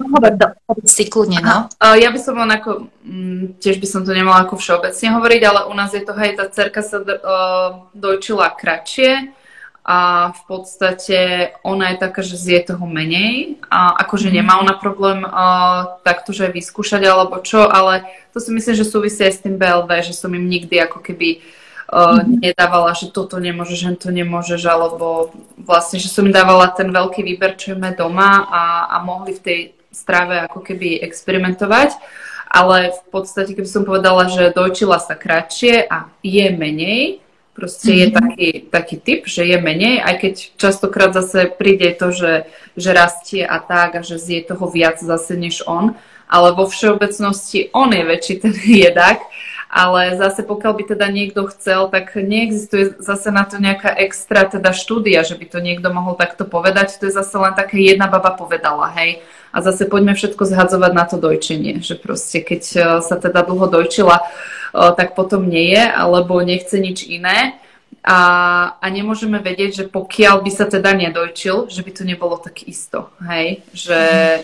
Kľudne, no. Ja by som len ako, tiež by som to nemala ako všeobecne hovoriť, ale u nás je to, hej, tá dcerka sa uh, dojčila kratšie a v podstate ona je taká, že zje toho menej a akože nemá ona problém uh, takto, že vyskúšať alebo čo, ale to si myslím, že súvisí aj s tým bé el vé, že som im nikdy ako keby Uh, nedávala, že toto nemôžeš, že to nemôžeš, alebo vlastne, že som im dávala ten veľký výber, čo máme doma a, a mohli v tej strave ako keby experimentovať, ale v podstate, keby som povedala, že dojčila sa kratšie a je menej, proste je taký, taký typ, že je menej, aj keď častokrát zase príde to, že, že rastie a tak a že zje toho viac zase než on, ale vo všeobecnosti on je väčší ten jedák. Ale zase pokiaľ by teda niekto chcel, tak neexistuje zase na to nejaká extra teda štúdia, že by to niekto mohol takto povedať. To je zase len také jedna baba povedala, hej. A zase poďme všetko zhadzovať na to dojčenie, že proste keď sa teda dlho dojčila, tak potom nie je, alebo nechce nič iné. A, a nemôžeme vedieť, že pokiaľ by sa teda nedojčil, že by to nebolo tak isto, hej. Že...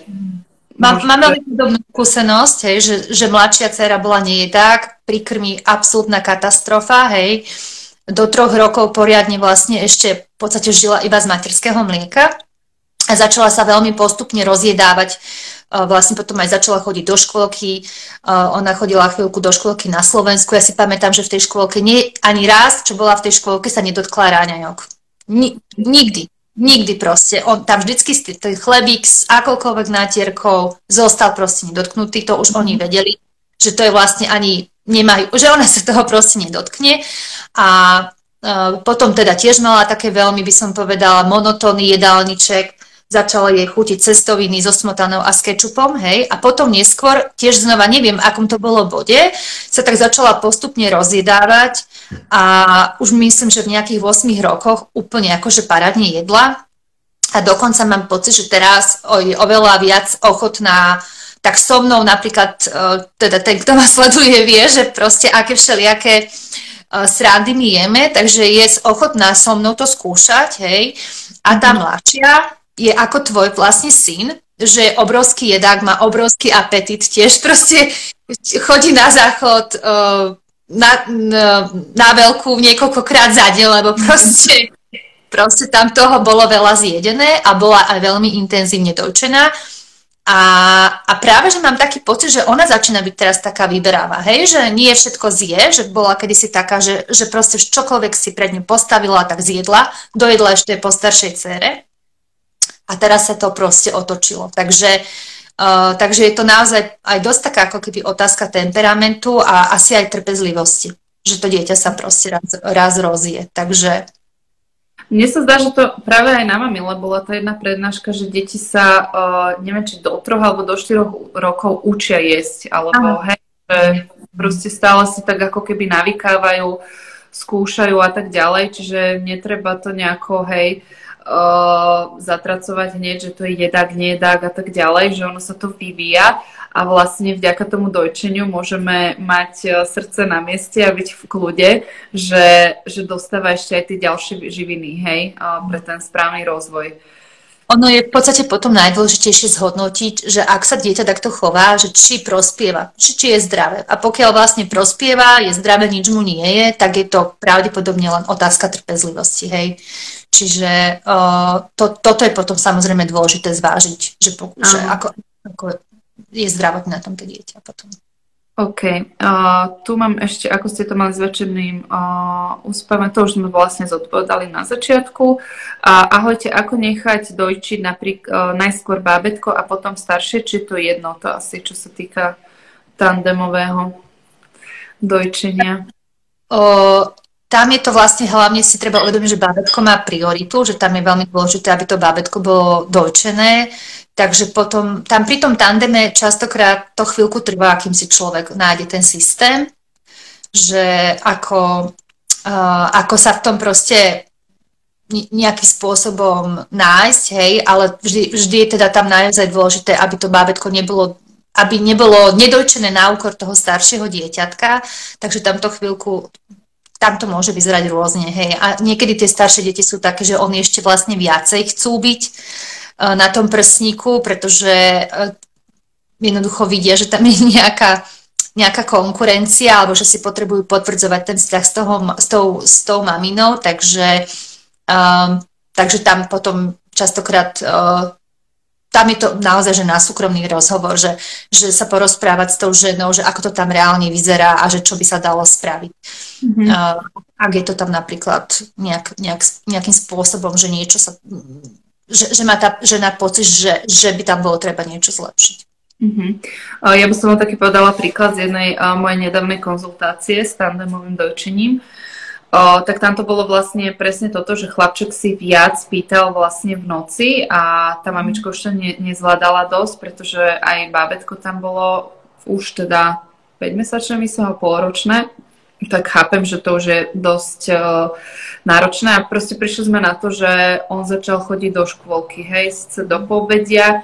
Mám, mám veľmi podobnú skúsenosť, hej, že, že mladšia dcera bola nejedák, pri krmi absolútna katastrofa, hej. Do troch rokov poriadne vlastne ešte v podstate žila iba z materského mlieka a začala sa veľmi postupne rozjedávať. Vlastne potom aj začala chodiť do škôlky, ona chodila chvíľku do škôlky na Slovensku. Ja si pamätám, že v tej škôlke nie, ani raz, čo bola v tej škôlke, sa nedotkla ráňajok. Ni, nikdy. Nikdy proste. On tam vždycky ten chlebík s akoľkoľvek nátierkou zostal proste nedotknutý. To už oni vedeli, že to je vlastne ani nemajú, že ona sa toho proste nedotkne. A uh, potom teda tiež mala také veľmi, by som povedala, monotónny jedálniček. Začala jej chutiť cestoviny so smotanou a s kečupom, hej. A potom neskôr, tiež znova neviem, akom to bolo bode, sa tak začala postupne rozjedávať a už myslím, že v nejakých ôsmich rokoch úplne akože parádne jedla. A dokonca mám pocit, že teraz je oveľa viac ochotná tak so mnou napríklad, teda ten, kto ma sleduje, vie, že proste aké všelijaké srandy my jeme, takže je ochotná so mnou to skúšať, hej. A tá mladšia je ako tvoj vlastne syn, že obrovský jedák, má obrovský apetit, tiež proste chodí na záchod na, na, na veľkú niekoľkokrát za deň, lebo proste, proste tam toho bolo veľa zjedené a bola aj veľmi intenzívne dojčená. A, a práve, že mám taký pocit, že ona začína byť teraz taká vyberavá, hej, že nie všetko zje, že bola kedysi taká, že, že proste čokoľvek si pred ňu postavila, tak zjedla, dojedla ešte po staršej dcére. a teraz sa to proste otočilo. Takže, uh, takže je to naozaj aj dosť taká ako keby otázka temperamentu a asi aj trpezlivosti, že to dieťa sa proste raz, raz rozje. Takže mne sa zdá, že to práve aj na mamile bola tá jedna prednáška, že deti sa, uh, neviem, či do troch alebo do štyroch rokov učia jesť, alebo hej, že proste stále si tak ako keby navykávajú, skúšajú a tak ďalej, čiže netreba to nejako, hej, uh, zatracovať hneď, že to je jedák, nejedák a tak ďalej, že ono sa to vyvíja a vlastne vďaka tomu dojčeniu môžeme mať srdce na mieste a byť v kľude, že, že dostáva ešte aj tie ďalšie živiny, hej, uh, pre ten správny rozvoj. Ono je v podstate potom najdôležitejšie zhodnotiť, že ak sa dieťa takto chová, že či prospieva, či, či je zdravé. A pokiaľ vlastne prospieva, je zdravé, nič mu nie je, tak je to pravdepodobne len otázka trpezlivosti, hej. Čiže uh, to, toto je potom samozrejme dôležité zvážiť, že, že ako, ako je zdravotné na tomto dieťa potom. OK. Uh, tu mám ešte, ako ste to mali s večerným uh, úspevom, to už sme vlastne zodpovedali na začiatku. Uh, ahojte, ako nechať dojčiť napríklad uh, najskôr bábätko a potom staršie, či to je jedno, to asi, čo sa týka tandemového dojčenia? Uh, tam je to vlastne hlavne si treba uvedomiť, že bábätko má prioritu, že tam je veľmi dôležité, aby to bábätko bolo dojčené. Takže potom, tam pri tom tandeme častokrát to chvíľku trvá, kým si človek nájde ten systém, že ako, uh, ako sa v tom proste nejakým spôsobom nájsť, hej, ale vždy, vždy je teda tam naozaj dôležité, aby to bábätko nebolo, aby nebolo nedojčené na úkor toho staršieho dieťatka, takže tamto chvíľku, tam to môže vyzerať rôzne, hej. A niekedy tie staršie deti sú také, že oni ešte vlastne viacej chcú byť na tom prsníku, pretože jednoducho vidia, že tam je nejaká, nejaká konkurencia alebo že si potrebujú potvrdzovať ten vzťah s, toho, s, tou, s tou maminou, takže, um, takže tam potom častokrát uh, tam je to naozaj že na súkromný rozhovor, že, že sa porozprávať s tou ženou, že ako to tam reálne vyzerá a že čo by sa dalo spraviť. Mm-hmm. Uh, ak je to tam napríklad nejak, nejak, nejakým spôsobom, že niečo sa... Že, že má tá žena pocit, že, že by tam bolo treba niečo zlepšiť. Uh-huh. Ja by som vám taky povedala príklad z jednej uh, mojej nedávnej konzultácie s tandemovým dojčením. Uh, tak tam to bolo vlastne presne toto, že chlapček si viac pýtal vlastne v noci a tá mamička už to ne, nezvládala dosť, pretože aj bábätko tam bolo už teda päťmesačné, myslím, polročné. Tak chápem, že to už je dosť uh, náročné a proste prišli sme na to, že on začal chodiť do škôlky, hej, sice do poobedia,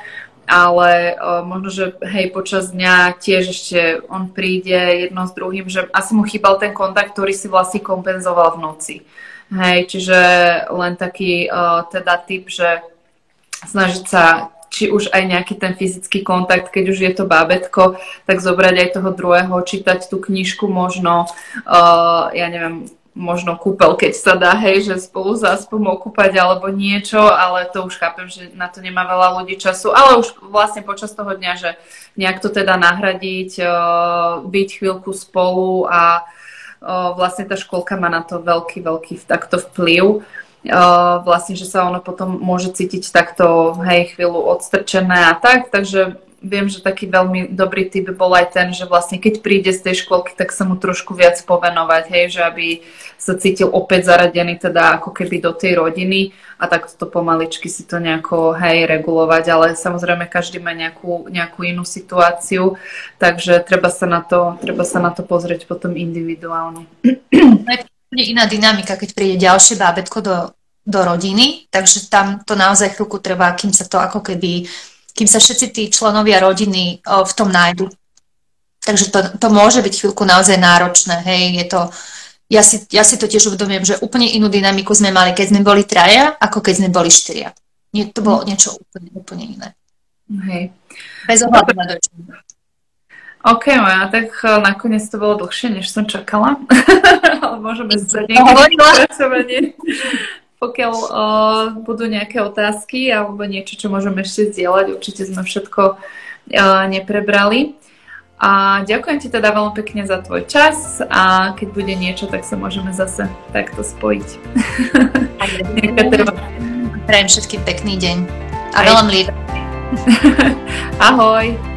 ale uh, možno, že hej, počas dňa tiež ešte on príde jedno s druhým, že asi mu chýbal ten kontakt, ktorý si vlastne kompenzoval v noci. Hej, čiže len taký uh, teda tip, že snažiť sa či už aj nejaký ten fyzický kontakt, keď už je to bábätko, tak zobrať aj toho druhého, čítať tú knižku možno, uh, ja neviem, možno kúpeľ, keď sa dá, hej, že spolu zaspomou kúpať alebo niečo, ale to už chápem, že na to nemá veľa ľudí času, ale už vlastne počas toho dňa, že nejak to teda nahradiť, uh, byť chvíľku spolu a uh, vlastne tá škôlka má na to veľký, veľký takto vplyv. Uh, vlastne, že sa ono potom môže cítiť takto, hej, chvíľu odstrčené a tak, takže viem, že taký veľmi dobrý tip bol aj ten, že vlastne keď príde z tej škôlky, tak sa mu trošku viac povenovať, hej, že aby sa cítil opäť zaradený teda ako keby do tej rodiny a takto to pomaličky si to nejako, hej, regulovať, ale samozrejme každý má nejakú, nejakú inú situáciu, takže treba sa na to, treba sa na to pozrieť potom individuálne. Iná dynamika, keď príde ďalšie bábätko do, do rodiny, takže tam to naozaj chvíľku trvá, kým sa to ako keby, kým sa všetci tí členovia rodiny o, v tom nájdu. Takže to, to môže byť chvíľku naozaj náročné, hej, je to, ja si, ja si to tiež uvedomujem, že úplne inú dynamiku sme mali, keď sme boli traja, ako keď sme boli štyria. Nie, to bolo niečo úplne, úplne iné. Hej. Bez ohľadu na dojčenie. OK, Maja, tak nakoniec to bolo dlhšie, než som čakala. Ale môžeme sa niekedy pokračovanie. Pokiaľ uh, budú nejaké otázky alebo niečo, čo môžeme ešte zdieľať, určite sme všetko uh, neprebrali. A ďakujem ti teda veľmi pekne za tvoj čas a keď bude niečo, tak sa môžeme zase takto spojiť. Prajem všetkým pekný deň. A veľa mlieka. Ahoj.